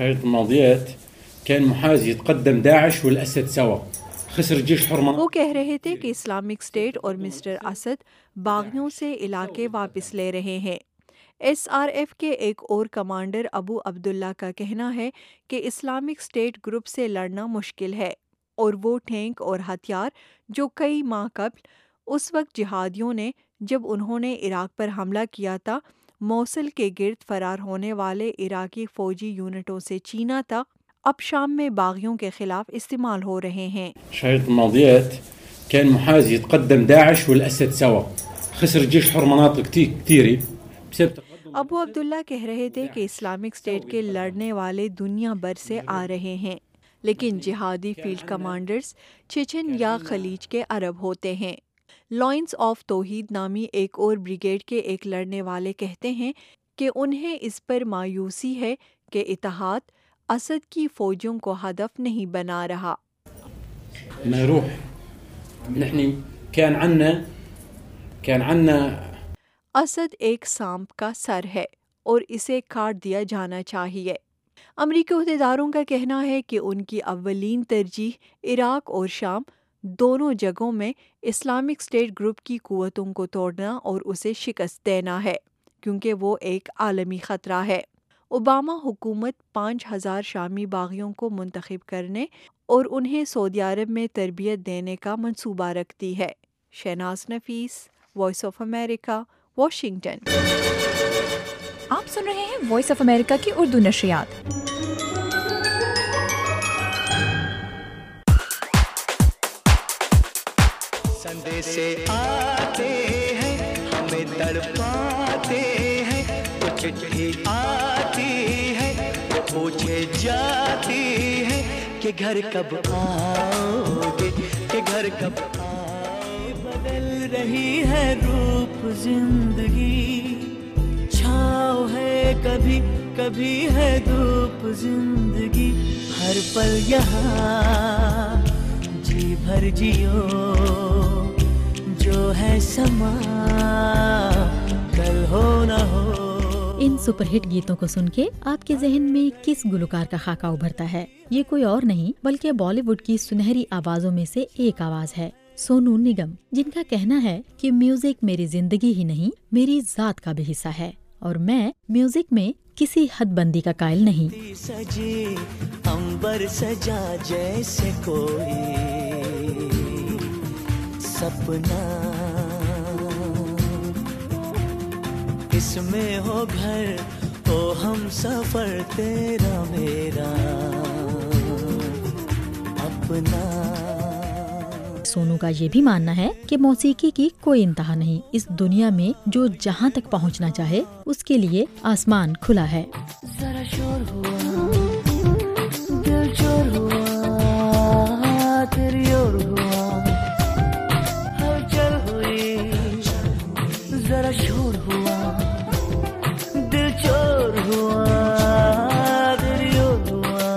وہ کہہ رہے تھے کہ اسلامک اسٹیٹ اور مسٹر اسد باغیوں سے علاقے واپس لے رہے ہیں۔ SRF کے ایک اور کمانڈر ابو عبداللہ کا کہنا ہے کہ اسلامک اسٹیٹ گروپ سے لڑنا مشکل ہے اور وہ ٹینک اور ہتھیار جو کئی ماہ قبل اس وقت جہادیوں نے جب انہوں نے عراق پر حملہ کیا تھا موصل کے گرد فرار ہونے والے عراقی فوجی یونٹوں سے چینا تھا، اب شام میں باغیوں کے خلاف استعمال ہو رہے ہیں۔ شهر الماضيات كان محاذ يتقدم داعش والأسد سوا خسر جيش حر مناطق كثيرة۔ ابو عبداللہ کہہ رہے تھے کہ اسلامک اسٹیٹ کے لڑنے والے دنیا بھر سے آ رہے ہیں، لیکن جہادی فیلڈ کمانڈرز چیچن یا خلیج کے عرب ہوتے ہیں۔ لائنز آف توحید نامی ایک اور بریگیڈ کے ایک لڑنے والے کہتے ہیں کہ انہیں اس پر مایوسی ہے کہ اتحاد اسد کی فوجوں کو ہدف نہیں بنا رہا۔ نروح نحن كان عنا اسد ایک سانپ کا سر ہے اور اسے کاٹ دیا جانا چاہیے۔ امریکی عہدیداروں کا کہنا ہے کہ ان کی اولین ترجیح عراق اور شام دونوں جگہوں میں اسلامک اسٹیٹ گروپ کی قوتوں کو توڑنا اور اسے شکست دینا ہے، کیونکہ وہ ایک عالمی خطرہ ہے۔ اوباما حکومت 5000 شامی باغیوں کو منتخب کرنے اور انہیں سعودی عرب میں تربیت دینے کا منصوبہ رکھتی ہے۔ Shahnaz Nafees, Voice of America, Washington. آپ سن رہے ہیں وائس آف امریکہ کی اردو نشریات۔ سندیسے آتے ہیں ہمیں تڑپاتے ہیں، کچھ چٹھی آتی ہے پوچھے جاتی ہے کہ گھر کب آؤ گے، کہ گھر کب آؤ۔ بدل رہی ہے روپ زندگی، چھاؤ ہے کبھی کبھی ہے دھوپ زندگی، ہر پل یہاں جی بھر جیو، جو ہے سما کل ہو نہ ہو۔ ان سپر ہٹ گیتوں کو سن کے آپ کے ذہن میں کس گلوکار کا خاکہ ابھرتا ہے؟ یہ کوئی اور نہیں بلکہ بالی ووڈ کی سنہری آوازوں میں سے ایک آواز ہے، سونو نگم، جن کا کہنا ہے کہ میوزک میری زندگی ہی نہیں، میری ذات کا بھی حصہ ہے، اور میں میوزک میں کسی حد بندی کا قائل نہیں۔ سجے امبر سجا جیسے کوئی سپنا، اس میں ہو گھر ہو ہم سفر تیرا میرا اپنا۔ سونو کا یہ بھی ماننا ہے کہ موسیقی کی کوئی انتہا نہیں، اس دنیا میں جو جہاں تک پہنچنا چاہے اس کے لیے آسمان کھلا ہے۔ ذرا شور ہوا دل چور ہوا تیری اور ہوا، ہلچل ہوئی ذرا شور ہوا دل چور ہوا تیری اور ہوا،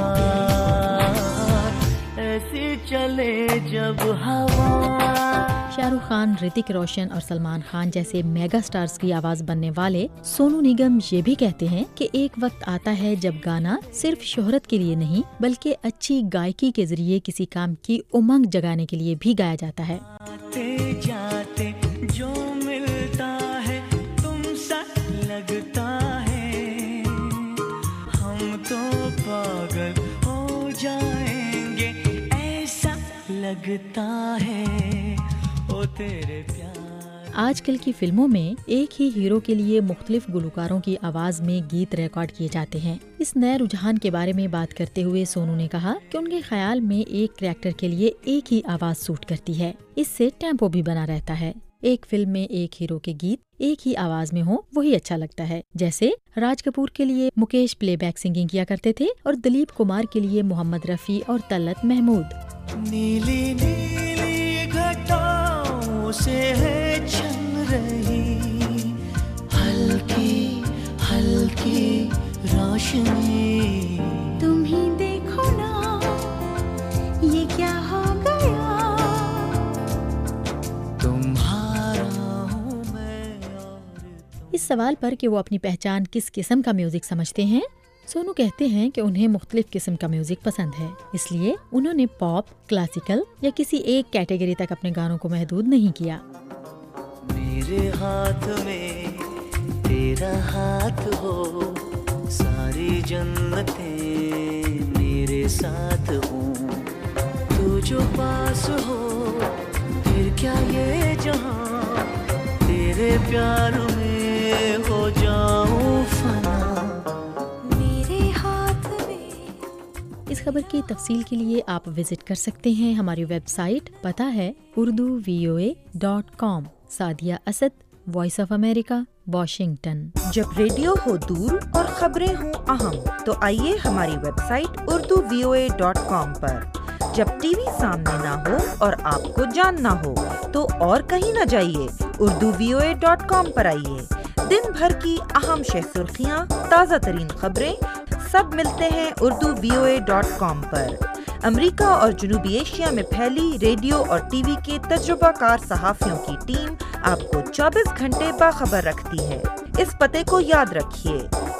ایسی چلے جب ہوا۔ شاہ رخ خان، رتک روشن اور سلمان خان جیسے میگا سٹارز کی آواز بننے والے سونو نگم یہ بھی کہتے ہیں کہ ایک وقت آتا ہے جب گانا صرف شہرت کے لیے نہیں بلکہ اچھی گائکی کے ذریعے کسی کام کی امنگ جگانے کے لیے بھی گایا جاتا ہے۔ آتے جاتے جو ملتا ہے تم سا لگتا ہے، ہم تو پاگل ہو جائیں گے ایسا لگتا ہے، او تیرے پیار۔ آج کل کی فلموں میں ایک ہی ہیرو کے لیے مختلف گلوکاروں کی آواز میں گیت ریکارڈ کیے جاتے ہیں۔ اس نئے رجحان کے بارے میں بات کرتے ہوئے سونو نے کہا کہ ان کے خیال میں ایک کریکٹر کے لیے ایک ہی آواز سوٹ کرتی ہے، اس سے ٹیمپو بھی بنا رہتا ہے۔ ایک فلم میں ایک ہیرو کے گیت ایک ہی آواز میں ہوں وہی اچھا لگتا ہے، جیسے راج کپور کے لیے مکیش پلے بیک سنگنگ کیا کرتے تھے اور دلیپ کمار کے لیے محمد رفیع اور طلعت محمود۔ نیلی نیلی گھٹاؤں سے ہے چھن رہی ہلکی ہلکی روشنی، تم ہی دیکھو نا یہ کیا ہو گیا، تمہارا ہوں میں۔ اس سوال پر کہ وہ اپنی پہچان کس قسم کا میوزک سمجھتے ہیں، سونو کہتے ہیں کہ انہیں مختلف قسم کا میوزک پسند ہے، اس لیے انہوں نے پاپ، کلاسیکل یا کسی ایک کیٹیگری تک اپنے گانوں کو محدود نہیں کیا۔ میرے ہاتھ میں تیرا ہاتھ ہو، ساری جنتیں میرے ساتھ ہوں، تو جو پاس ہو پھر کیا یہ جہاں، تیرے پیار میں ہو جاؤں فنا۔ اس خبر کی تفصیل کے لیے آپ وزٹ کر سکتے ہیں ہماری ویب سائٹ، پتہ ہے urduvoa.com۔ Sadia Asad, Voice of America, Washington. جب ریڈیو ہو دور اور خبریں ہوں اہم تو آئیے ہماری ویب سائٹ urduvoa.com پر۔ جب ٹی وی سامنے نہ ہو اور آپ کو جاننا ہو تو اور کہیں نہ جائیے، urduvoa.com پر آئیے۔ دن بھر کی اہم شہ سرخیاں، تازہ ترین خبریں، سب ملتے ہیں urduvoa.com پر۔ امریکہ اور جنوبی ایشیا میں پھیلی ریڈیو اور ٹی وی کے تجربہ کار صحافیوں کی ٹیم آپ کو 24 گھنٹے باخبر رکھتی ہے۔ اس پتے کو یاد رکھیے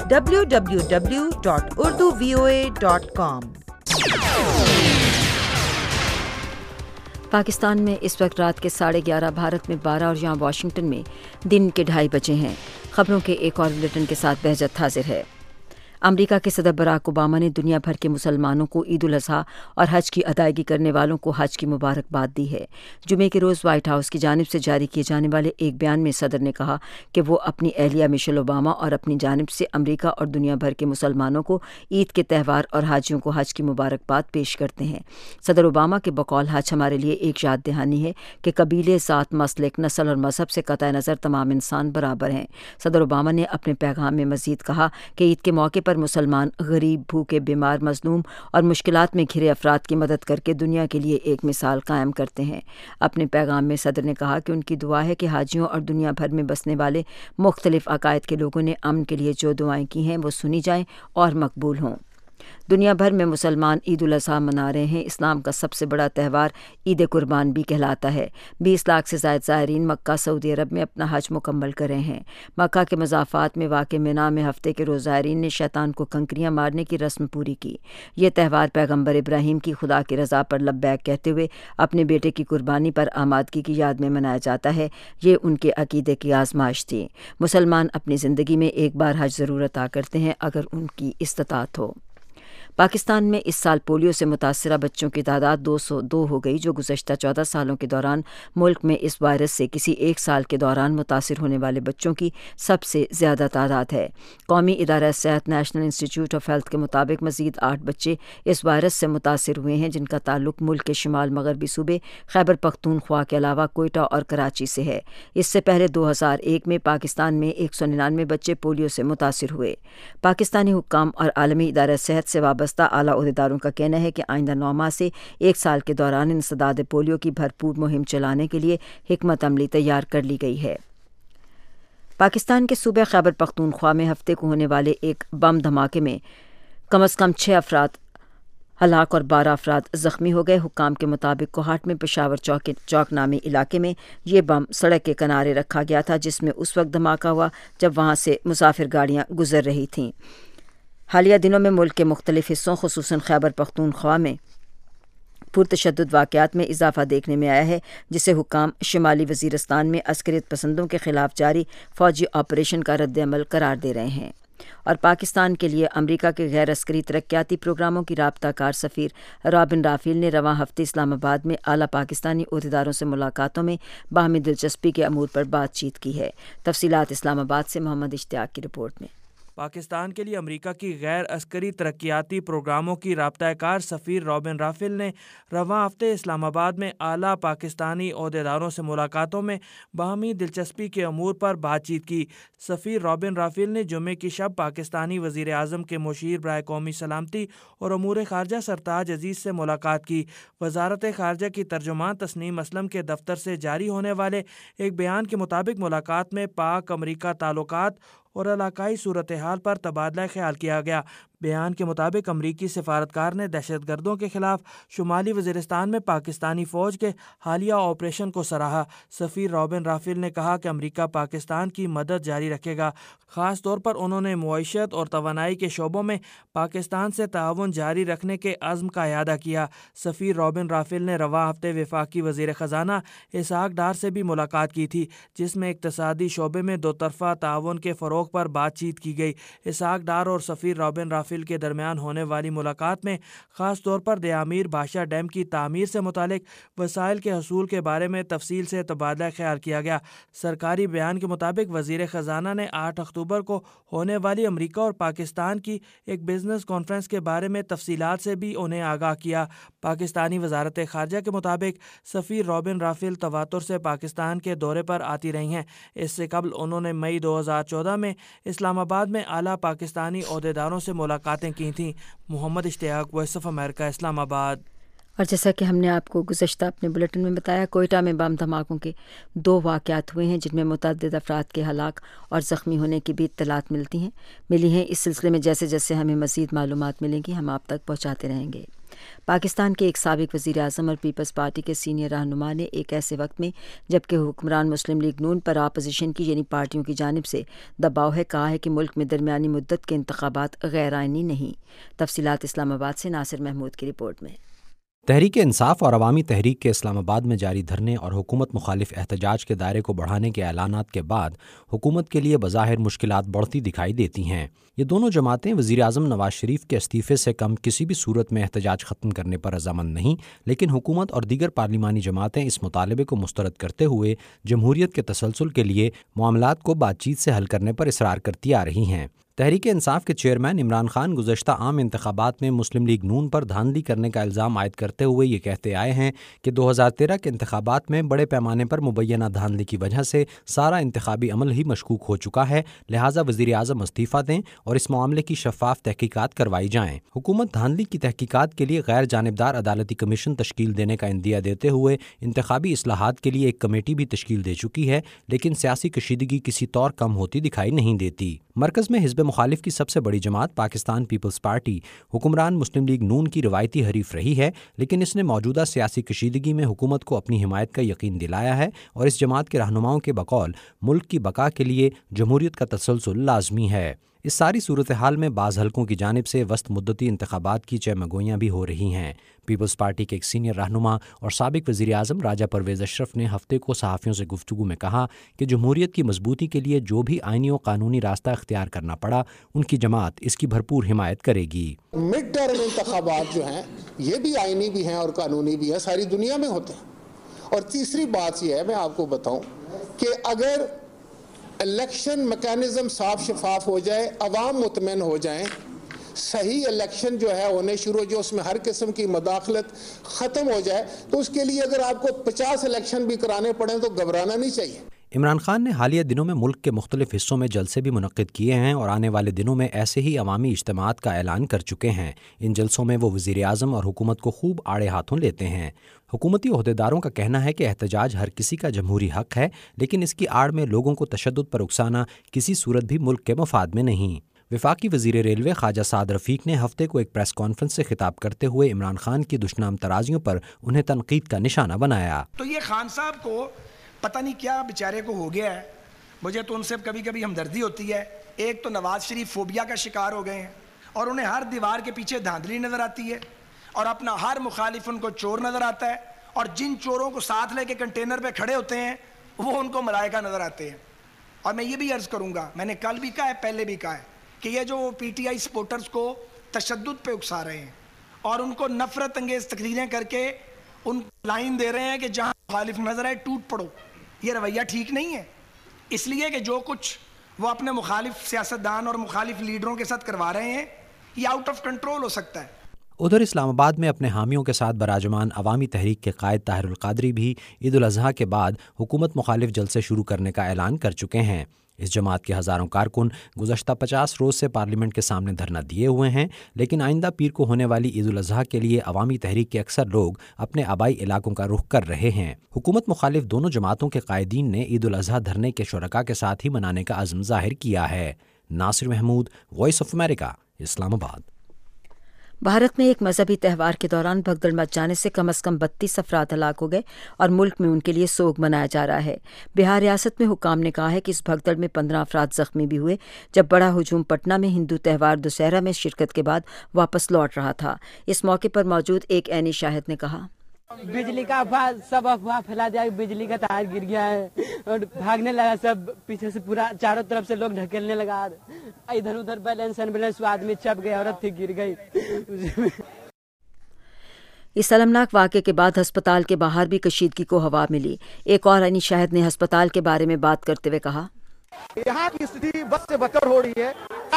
www.urduvoa.com۔ پاکستان میں اس وقت رات کے 11:30، بھارت میں 12 اور یہاں واشنگٹن میں دن کے 2:30 بجے ہیں۔ خبروں کے ایک اور بلیٹن کے ساتھ بہجت حاضر ہے۔ امریکہ کے صدر براک اوباما نے دنیا بھر کے مسلمانوں کو عید الاضحیٰ اور حج کی ادائیگی کرنے والوں کو حج کی مبارکباد دی ہے۔ جمعے کے روز وائٹ ہاؤس کی جانب سے جاری کیے جانے والے ایک بیان میں صدر نے کہا کہ وہ اپنی اہلیہ مشیل اوباما اور اپنی جانب سے امریکہ اور دنیا بھر کے مسلمانوں کو عید کے تہوار اور حاجیوں کو حج کی مبارکباد پیش کرتے ہیں۔ صدر اوباما کے بقول حج ہمارے لیے ایک یاد دہانی ہے کہ قبیلے، ذات، مسلک، نسل اور مذہب سے قطع نظر تمام انسان برابر ہیں۔ صدر اوباما نے اپنے پیغام میں مزید کہا کہ عید کے موقع پر مسلمان غریب، بھوکے، بیمار، مظلوم اور مشکلات میں گھرے افراد کی مدد کر کے دنیا کے لیے ایک مثال قائم کرتے ہیں۔ اپنے پیغام میں صدر نے کہا کہ ان کی دعا ہے کہ حاجیوں اور دنیا بھر میں بسنے والے مختلف عقائد کے لوگوں نے امن کے لیے جو دعائیں کی ہیں وہ سنی جائیں اور مقبول ہوں۔ دنیا بھر میں مسلمان عید الاضحیٰ منا رہے ہیں۔ اسلام کا سب سے بڑا تہوار عید قربان بھی کہلاتا ہے۔ 20 لاکھ سے زائد زائرین مکہ سعودی عرب میں اپنا حج مکمل کر رہے ہیں۔ مکہ کے مضافات میں واقع مینا میں ہفتے کے روز زائرین نے شیطان کو کنکریاں مارنے کی رسم پوری کی۔ یہ تہوار پیغمبر ابراہیم کی خدا کی رضا پر لبیک کہتے ہوئے اپنے بیٹے کی قربانی پر آمادگی کی یاد میں منایا جاتا ہے۔ یہ ان کے عقیدے کی آزمائش تھی۔ مسلمان اپنی زندگی میں ایک بار حج ضرور ادا کرتے ہیں اگر ان کی استطاعت ہو۔ پاکستان میں اس سال پولیو سے متاثرہ بچوں کی تعداد 202 ہو گئی، جو گزشتہ 14 سالوں کے دوران ملک میں اس وائرس سے کسی ایک سال کے دوران متاثر ہونے والے بچوں کی سب سے زیادہ تعداد ہے۔ قومی ادارہ صحت نیشنل انسٹیٹیوٹ آف ہیلتھ کے مطابق مزید 8 بچے اس وائرس سے متاثر ہوئے ہیں، جن کا تعلق ملک کے شمال مغربی صوبے خیبر پختونخوا کے علاوہ کوئٹہ اور کراچی سے ہے۔ اس سے پہلے 2001 میں پاکستان میں 199 بچے پولیو سے متاثر ہوئے۔ پاکستانی حکام اور عالمی ادارہ صحت سے وابستہ اعلیٰ عہدیداروں کا کہنا ہے کہ آئندہ 9 ماہ سے 1 سال کے دوران انسداد پولیو کی بھرپور مہم چلانے کے لیے حکمت عملی تیار کر لی گئی ہے۔ پاکستان کے صوبے خیبر پختونخوا میں ہفتے کو ہونے والے ایک بم دھماکے میں کم از کم 6 افراد ہلاک اور 12 افراد زخمی ہو گئے۔ حکام کے مطابق کوہاٹ میں پشاور چوک نامی علاقے میں یہ بم سڑک کے کنارے رکھا گیا تھا، جس میں اس وقت دھماکہ ہوا جب وہاں سے مسافر گاڑیاں گزر رہی تھیں۔ حالیہ دنوں میں ملک کے مختلف حصوں خصوصاً خیبر پختونخوا میں پرتشدد واقعات میں اضافہ دیکھنے میں آیا ہے، جسے حکام شمالی وزیرستان میں عسکریت پسندوں کے خلاف جاری فوجی آپریشن کا رد عمل قرار دے رہے ہیں۔ اور پاکستان کے لیے امریکہ کے غیر عسکری ترقیاتی پروگراموں کی رابطہ کار سفیر رابن رافیل نے رواں ہفتے اسلام آباد میں اعلیٰ پاکستانی عہدیداروں سے ملاقاتوں میں باہمی دلچسپی کے امور پر بات چیت کی ہے۔ تفصیلات اسلام آباد سے محمد اشتیاق کی رپورٹ میں۔ پاکستان کے لیے امریکہ کی غیر عسکری ترقیاتی پروگراموں کی رابطہ کار سفیر رابن رافیل نے رواں ہفتے اسلام آباد میں اعلیٰ پاکستانی عہدیداروں سے ملاقاتوں میں باہمی دلچسپی کے امور پر بات چیت کی۔ سفیر رابن رافیل نے جمعے کی شب پاکستانی وزیر اعظم کے مشیر برائے قومی سلامتی اور امور خارجہ سرتاج عزیز سے ملاقات کی۔ وزارت خارجہ کی ترجمان تسنیم اسلم کے دفتر سے جاری ہونے والے ایک بیان کے مطابق ملاقات میں پاک امریکہ تعلقات اور علاقائی صورتحال پر تبادلہ خیال کیا گیا۔ بیان کے مطابق امریکی سفارتکار نے دہشت گردوں کے خلاف شمالی وزیرستان میں پاکستانی فوج کے حالیہ آپریشن کو سراہا۔ سفیر رابن رافیل نے کہا کہ امریکہ پاکستان کی مدد جاری رکھے گا۔ خاص طور پر انہوں نے معیشت اور توانائی کے شعبوں میں پاکستان سے تعاون جاری رکھنے کے عزم کا اعادہ کیا۔ سفیر رابن رافیل نے رواں ہفتے وفاقی وزیر خزانہ اسحاق ڈار سے بھی ملاقات کی تھی، جس میں اقتصادی شعبے میں دو طرفہ تعاون کے فروغ پر بات چیت کی گئی۔ اسحاق ڈار اور سفیر رابن رافیل کے درمیان ہونے والی ملاقات میں خاص طور پر دیامیر بادشاہ ڈیم کی تعمیر سے متعلق وسائل کے حصول کے بارے میں تفصیل سے تبادلہ خیال کیا گیا۔ سرکاری بیان کے مطابق وزیر خزانہ نے 8 اکتوبر کو ہونے والی امریکہ اور پاکستان کی ایک بزنس کانفرنس کے بارے میں تفصیلات سے بھی انہیں آگاہ کیا۔ پاکستانی وزارت خارجہ کے مطابق سفیر رابن رافیل تواتر سے پاکستان کے دورے پر آتی رہی ہیں۔ اس سے قبل انہوں نے مئی 2014 میں اسلام آباد میں اعلیٰ پاکستانی عہدیداروں سے ملاقاتیں کی تھیں۔ محمد اشتیاق، وائس آف امریکہ، اسلام آباد۔ اور جیسا کہ ہم نے آپ کو گزشتہ اپنے بلیٹن میں بتایا، کوئٹہ میں بم دھماکوں کے 2 واقعات ہوئے ہیں جن میں متعدد افراد کے ہلاک اور زخمی ہونے کی بھی اطلاعات ملی ہیں۔ اس سلسلے میں جیسے جیسے ہمیں مزید معلومات ملیں گی ہم آپ تک پہنچاتے رہیں گے۔ پاکستان کے ایک سابق وزیر اعظم اور پیپلز پارٹی کے سینئر رہنما نے ایک ایسے وقت میں جبکہ حکمران مسلم لیگ نون پر اپوزیشن کی یعنی پارٹیوں کی جانب سے دباؤ ہے، کہا ہے کہ ملک میں درمیانی مدت کے انتخابات غیر آئینی نہیں۔ تفصیلات اسلام آباد سے ناصر محمود کی رپورٹ میں۔ تحریک انصاف اور عوامی تحریک کے اسلام آباد میں جاری دھرنے اور حکومت مخالف احتجاج کے دائرے کو بڑھانے کے اعلانات کے بعد حکومت کے لیے بظاہر مشکلات بڑھتی دکھائی دیتی ہیں۔ یہ دونوں جماعتیں وزیر اعظم نواز شریف کے استعفے سے کم کسی بھی صورت میں احتجاج ختم کرنے پر رضامند نہیں، لیکن حکومت اور دیگر پارلیمانی جماعتیں اس مطالبے کو مسترد کرتے ہوئے جمہوریت کے تسلسل کے لیے معاملات کو بات چیت سے حل کرنے پر اصرار کرتی آ رہی ہیں۔ تحریک انصاف کے چیئرمین عمران خان گزشتہ عام انتخابات میں مسلم لیگ نون پر دھاندلی کرنے کا الزام عائد کرتے ہوئے یہ کہتے آئے ہیں کہ 2013 کے انتخابات میں بڑے پیمانے پر مبینہ دھاندلی کی وجہ سے سارا انتخابی عمل ہی مشکوک ہو چکا ہے، لہٰذا وزیر اعظم استعفیٰ دیں اور اس معاملے کی شفاف تحقیقات کروائی جائیں۔ حکومت دھاندلی کی تحقیقات کے لیے غیر جانبدار عدالتی کمیشن تشکیل دینے کا عندیہ دیتے ہوئے انتخابی اصلاحات کے لیے ایک کمیٹی بھی تشکیل دے چکی ہے، لیکن سیاسی کشیدگی کسی طور کم ہوتی دکھائی نہیں دیتی۔ مرکز میں حزب مخالف کی سب سے بڑی جماعت پاکستان پیپلز پارٹی حکمران مسلم لیگ نون کی روایتی حریف رہی ہے، لیکن اس نے موجودہ سیاسی کشیدگی میں حکومت کو اپنی حمایت کا یقین دلایا ہے اور اس جماعت کے رہنماؤں کے بقول ملک کی بقا کے لیے جمہوریت کا تسلسل لازمی ہے۔ اس ساری صورتحال میں بعض حلقوں کی جانب سے وسط مدتی انتخابات کی چہمگوئیاں بھی ہو رہی ہیں۔ پیپلز پارٹی کے ایک سینئر رہنما اور سابق وزیر اعظم راجہ پرویز اشرف نے ہفتے کو صحافیوں سے گفتگو میں کہا کہ جمہوریت کی مضبوطی کے لیے جو بھی آئینی و قانونی راستہ اختیار کرنا پڑا ان کی جماعت اس کی بھرپور حمایت کرے گی۔ مڈ ٹرم انتخابات جو ہیں یہ بھی آئینی بھی ہیں اور قانونی بھی ہیں، ساری دنیا میں ہوتے ہیں۔ اور تیسری بات یہ ہے، میں آپ کو بتاؤں کہ اگر الیکشن میکانزم صاف شفاف ہو جائے، عوام مطمئن ہو جائیں، صحیح الیکشن جو ہے ہونے شروع ہو جو اس میں ہر قسم کی مداخلت ختم ہو جائے، تو اس کے لیے اگر آپ کو 50 الیکشن بھی کرانے پڑیں تو گھبرانا نہیں چاہیے۔ عمران خان نے حالیہ دنوں میں ملک کے مختلف حصوں میں جلسے بھی منعقد کیے ہیں اور آنے والے دنوں میں ایسے ہی عوامی اجتماعات کا اعلان کر چکے ہیں۔ ان جلسوں میں وہ وزیر اعظم اور حکومت کو خوب آڑے ہاتھوں لیتے ہیں۔ حکومتی عہدیداروں کا کہنا ہے کہ احتجاج ہر کسی کا جمہوری حق ہے، لیکن اس کی آڑ میں لوگوں کو تشدد پر اکسانا کسی صورت بھی ملک کے مفاد میں نہیں۔ وفاقی وزیر ریلوے خواجہ سعد رفیق نے ہفتے کو ایک پریس کانفرنس سے خطاب کرتے ہوئے عمران خان کی دشنام ترازیوں پر انہیں تنقید کا نشانہ بنایا۔ تو یہ خان صاحب کو پتہ نہیں کیا بیچارے کو ہو گیا ہے، مجھے تو ان سے کبھی کبھی ہمدردی ہوتی ہے۔ ایک تو نواز شریف فوبیا کا شکار ہو گئے ہیں اور انہیں ہر دیوار کے پیچھے دھاندلی نظر آتی ہے اور اپنا ہر مخالف ان کو چور نظر آتا ہے، اور جن چوروں کو ساتھ لے کے کنٹینر پہ کھڑے ہوتے ہیں وہ ان کو ملائکہ نظر آتے ہیں۔ اور میں یہ بھی عرض کروں گا، میں نے کل بھی کہا ہے، پہلے بھی کہا ہے کہ یہ جو پی ٹی آئی سپورٹرز کو تشدد پہ اکسا رہے ہیں اور ان کو نفرت انگیز تقریریں کر کے ان لائن دے رہے ہیں کہ جہاں مخالف نظر آئے ٹوٹ پڑو، یہ رویہ ٹھیک نہیں ہے۔ اس لیے کہ جو کچھ وہ اپنے مخالف سیاستدان اور مخالف لیڈروں کے ساتھ کروا رہے ہیں یہ آؤٹ آف کنٹرول ہو سکتا ہے۔ ادھر اسلام آباد میں اپنے حامیوں کے ساتھ براجمان عوامی تحریک کے قائد طاہر القادری بھی عید الاضحیٰ کے بعد حکومت مخالف جلسے شروع کرنے کا اعلان کر چکے ہیں۔ اس جماعت کے ہزاروں کارکن گزشتہ 50 روز سے پارلیمنٹ کے سامنے دھرنا دیے ہوئے ہیں، لیکن آئندہ پیر کو ہونے والی عید الاضحیٰ کے لیے عوامی تحریک کے اکثر لوگ اپنے آبائی علاقوں کا رخ کر رہے ہیں۔ حکومت مخالف دونوں جماعتوں کے قائدین نے عید الاضحیٰ دھرنے کے شرکاء کے ساتھ ہی منانے کا عزم ظاہر کیا ہے۔ Nasir Mahmood, Voice of America, Islamabad. Bharat میں ایک مذہبی تہوار کے دوران بھگدڑ مچ جانے سے کم از کم 32 افراد ہلاک ہو گئے اور ملک میں ان کے لیے سوگ منایا جا رہا ہے۔ بہار ریاست میں حکام نے کہا ہے کہ اس بھگدڑ میں 15 افراد زخمی بھی ہوئے جب بڑا ہجوم پٹنہ میں ہندو تہوار دسہرہ میں شرکت کے بعد واپس لوٹ رہا تھا۔ اس موقع پر موجود ایک عینی شاہد نے کہا، بجلی کا سب افواہ پھیلا دیا، بجلی کا تار گر گیا ہے اور بھاگنے لگا، سب پیچھے سے پورا چاروں طرف سے لوگ ڈھکیلنے لگا، ادھر ادھر بیلنس انبیلنس آدمی چپ گئے، عورت تھی گر گئی۔ اس المناک واقعے کے بعد ہسپتال کے باہر بھی کشیدگی کو ہوا ملی۔ ایک اور عینی شاہد نے ہسپتال کے بارے میں بات کرتے ہوئے کہا، یہاں کی استھتی بد سے بدتر ہو رہی ہے،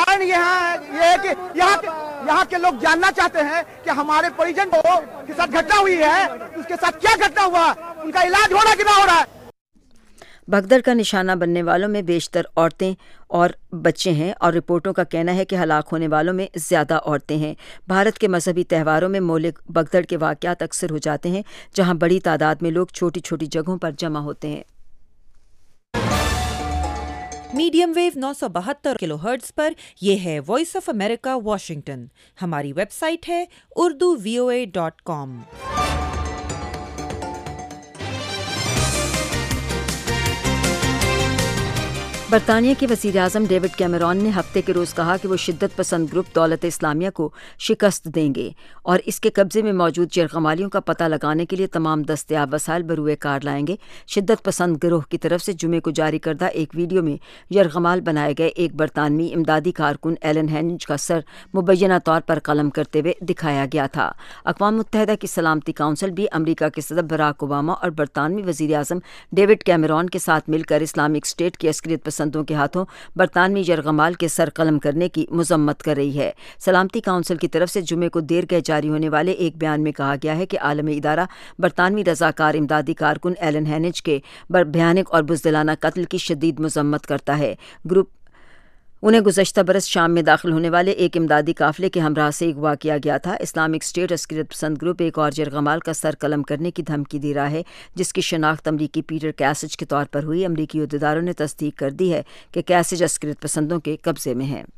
یہاں کے لوگ جاننا چاہتے ہیں کہ ہمارے پریجن کو کے ساتھ گھٹنا ہوئی ہے، اس کے ساتھ کیا گھٹنا ہوا، ان کا علاج ہونا کہ نہ ہو رہا ہے۔ بھگدڑ کا نشانہ بننے والوں میں بیشتر عورتیں اور بچے ہیں اور رپورٹوں کا کہنا ہے کہ ہلاک ہونے والوں میں زیادہ عورتیں ہیں۔ بھارت کے مذہبی تہواروں میں مولک بھگدڑ کے واقعات اکثر ہو جاتے ہیں جہاں بڑی تعداد میں لوگ چھوٹی چھوٹی جگہوں پر جمع ہوتے ہیں۔ میڈیم ویو 972 کلو ہرٹز پر یہ ہے وائس آف امریکہ واشنگٹن۔ ہماری ویب سائٹ ہے urduvoa.com۔ برطانیہ کے وزیر اعظم ڈیوڈ کیمرون نے ہفتے کے روز کہا کہ وہ شدت پسند گروپ دولت اسلامیہ کو شکست دیں گے اور اس کے قبضے میں موجود یرغمالیوں کا پتہ لگانے کے لیے تمام دستیاب وسائل بروئے کار لائیں گے۔ شدت پسند گروہ کی طرف سے جمعے کو جاری کردہ ایک ویڈیو میں یرغمال بنائے گئے ایک برطانوی امدادی کارکن ایلن ہینج کا سر مبینہ طور پر قلم کرتے ہوئے دکھایا گیا تھا۔ اقوام متحدہ کی سلامتی کونسل بھی امریکہ کے صدر براک اوباما اور برطانوی وزیر اعظم ڈیوڈ کیمرون کے ساتھ مل کر اسلامک اسٹیٹ کی عسکریت پسندوں کے ہاتھوں برطانوی یرغمال کے سر قلم کرنے کی مذمت کر رہی ہے۔ سلامتی کونسل کی طرف سے جمعے کو دیر گئے جاری ہونے والے ایک بیان میں کہا گیا ہے کہ عالمی ادارہ برطانوی رضاکار امدادی کارکن ایلن ہینج کے بھیانک اور بزدلانہ قتل کی شدید مذمت کرتا ہے۔ گروپ انہیں گزشتہ برس شام میں داخل ہونے والے ایک امدادی قافلے کے ہمراہ سے اغوا کیا گیا تھا۔ اسلامک اسٹیٹ عسکریت پسند گروپ ایک اور یرغمال کا سر قلم کرنے کی دھمکی دے رہا ہے جس کی شناخت امریکی پیٹر کیسج کے طور پر ہوئی۔ امریکی عہدیداروں نے تصدیق کر دی ہے کہ کیسج عسکریت پسندوں کے قبضے میں ہے۔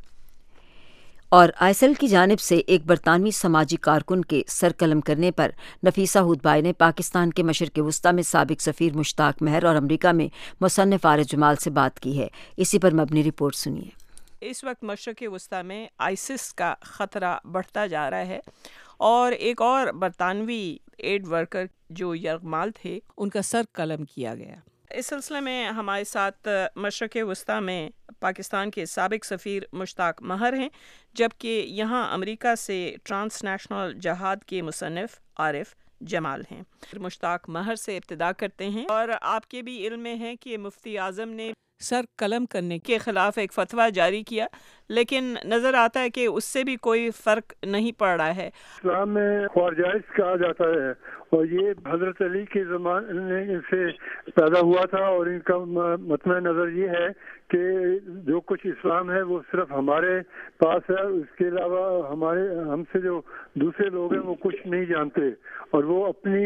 اور آئسل کی جانب سے ایک برطانوی سماجی کارکن کے سر قلم کرنے پر نفیسہ ہودبائے نے پاکستان کے مشرق وسطی میں سابق سفیر مشتاق مہر اور امریکہ میں مصنف عارف جمال سے بات کی ہے۔ اسی پر مبنی رپورٹ سنیے۔ اس وقت مشرق وسطی میں آئسس کا خطرہ بڑھتا جا رہا ہے اور ایک اور برطانوی ایڈ ورکر جو یرغمال تھے ان کا سر قلم کیا گیا۔ اس سلسلے میں ہمارے ساتھ مشرق وسطی میں پاکستان کے سابق سفیر مشتاق مہر ہیں، جبکہ یہاں امریکہ سے ٹرانس نیشنل جہاد کے مصنف عارف جمال ہیں۔ مشتاق مہر سے ابتدا کرتے ہیں، اور آپ کے بھی علم میں ہے کہ مفتی اعظم نے سر قلم کرنے کے خلاف ایک فتویٰ جاری کیا، لیکن نظر آتا ہے کہ اس سے بھی کوئی فرق نہیں پڑ رہا ہے۔ اسلام میں خوارجائز کہا جاتا ہے اور یہ حضرت علی کے زمانے سے پیدا ہوا تھا، اور ان کا مطمع نظر یہ ہے کہ جو کچھ اسلام ہے وہ صرف ہمارے پاس ہے، اس کے علاوہ ہم سے جو دوسرے لوگ ہیں وہ کچھ نہیں جانتے، اور وہ اپنی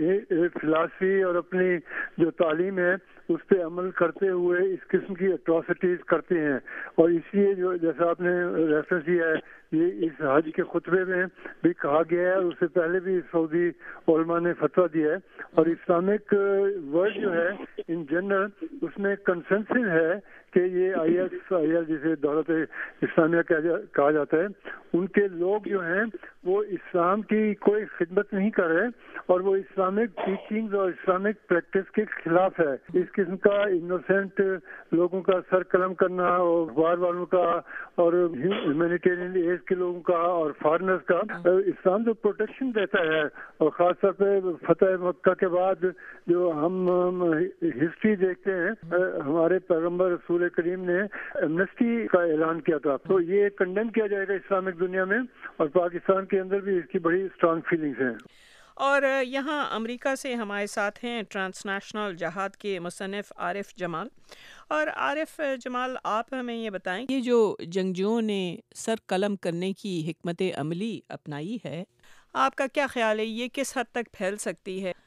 فلاسفی اور اپنی جو تعلیم ہے اس پہ عمل کرتے ہوئے اس قسم کی اٹراسٹیز کرتے ہیں۔ اور اس لیے جو جیسا آپ نے ریفرنس دیا ہے، یہ اس حج کے خطبے میں بھی کہا گیا ہے، اس سے پہلے بھی سعودی علماء نے فتویٰ دیا ہے، اور اسلامک ورلڈ جو ہے ان جنرل اس میں کنسنسس ہے کہ یہ ISIL جسے دولت اسلامیہ کہا جاتا ہے، ان کے لوگ جو ہیں وہ اسلام کی کوئی خدمت نہیں کر رہے اور وہ اسلامک ٹیچنگز اور اسلامک پریکٹس کے خلاف ہے۔ اس قسم کا انوسینٹ لوگوں کا سر قلم کرنا اور اخبار والوں کا اور ہیومینیٹیرین ایج کے لوگوں کا اور فارنرز کا، اسلام جو پروٹیکشن دیتا ہے، اور خاص طور پہ فتح مکہ کے بعد جو ہم ہسٹری دیکھتے ہیں، ہمارے پیغمبر رسول کریم نے ایمنسٹی کا اعلان کیا تھا، تو یہ کنڈیم کیا جائے گا اسلامک دنیا میں، اور پاکستان کے اندر بھی اس کی بڑی اسٹرانگ فیلنگز ہیں۔ اور یہاں امریکہ سے ہمارے ساتھ ہیں ٹرانس نیشنل جہاد کے مصنف عارف جمال۔ اور عارف جمال، آپ ہمیں یہ بتائیں، یہ جو جنگجوؤں نے سر قلم کرنے کی حکمت عملی اپنائی ہے، آپ کا کیا خیال ہے یہ کس حد تک پھیل سکتی ہے؟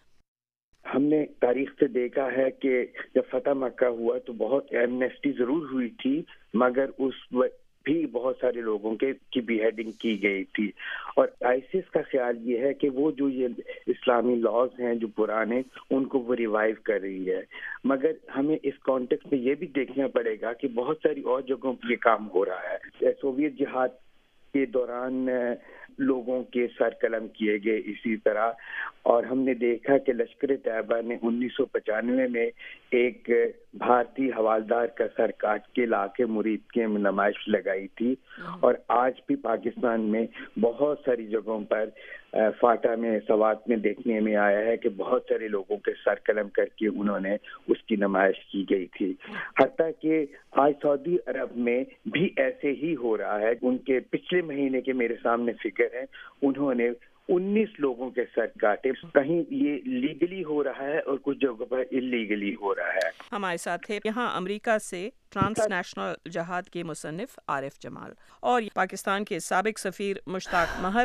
ہم نے تاریخ سے دیکھا ہے کہ جب فتح مکہ ہوا تو بہت ایمنیسٹی ضرور ہوئی تھی، مگر اس بھی بہت سارے لوگوں کی بیہیڈنگ کی گئی تھی، اور آئسس کا خیال یہ ہے کہ وہ جو یہ اسلامی لاز ہیں جو پرانے، ان کو وہ ریوائیو کر رہی ہے۔ مگر ہمیں اس کانٹیکسٹ میں یہ بھی دیکھنا پڑے گا کہ بہت ساری اور جگہوں پہ یہ کام ہو رہا ہے۔ سوویت جہاد کے دوران لوگوں کے سر قلم کیے گئے اسی طرح، اور ہم نے دیکھا کہ لشکر طیبہ نے 1995 میں ایک بھارتی حوالدار کا سر کاٹ کے لا کے مرید کے نمائش لگائی تھی، اور آج بھی پاکستان میں بہت ساری جگہوں پر فاٹا میں سوات میں دیکھنے میں آیا ہے کہ بہت سارے لوگوں کے سر قلم کر کے انہوں نے اس کی نمائش کی گئی تھی۔ حتیٰ کہ آج سعودی عرب میں بھی ایسے ہی ہو رہا ہے۔ ان کے پچھلے مہینے کے میرے سامنے فگر ہیں، انہوں نے 19 لوگوں کے سر کاٹے. کہیں یہ لیگلی ہو رہا ہے اور کچھ جگہوں پر اللیگلی ہو رہا ہے. ہمارے ساتھ ہے یہاں امریکہ سے ٹرانس نیشنل جہاد کے مصنف عارف جمال اور پاکستان کے سابق سفیر مشتاق مہر.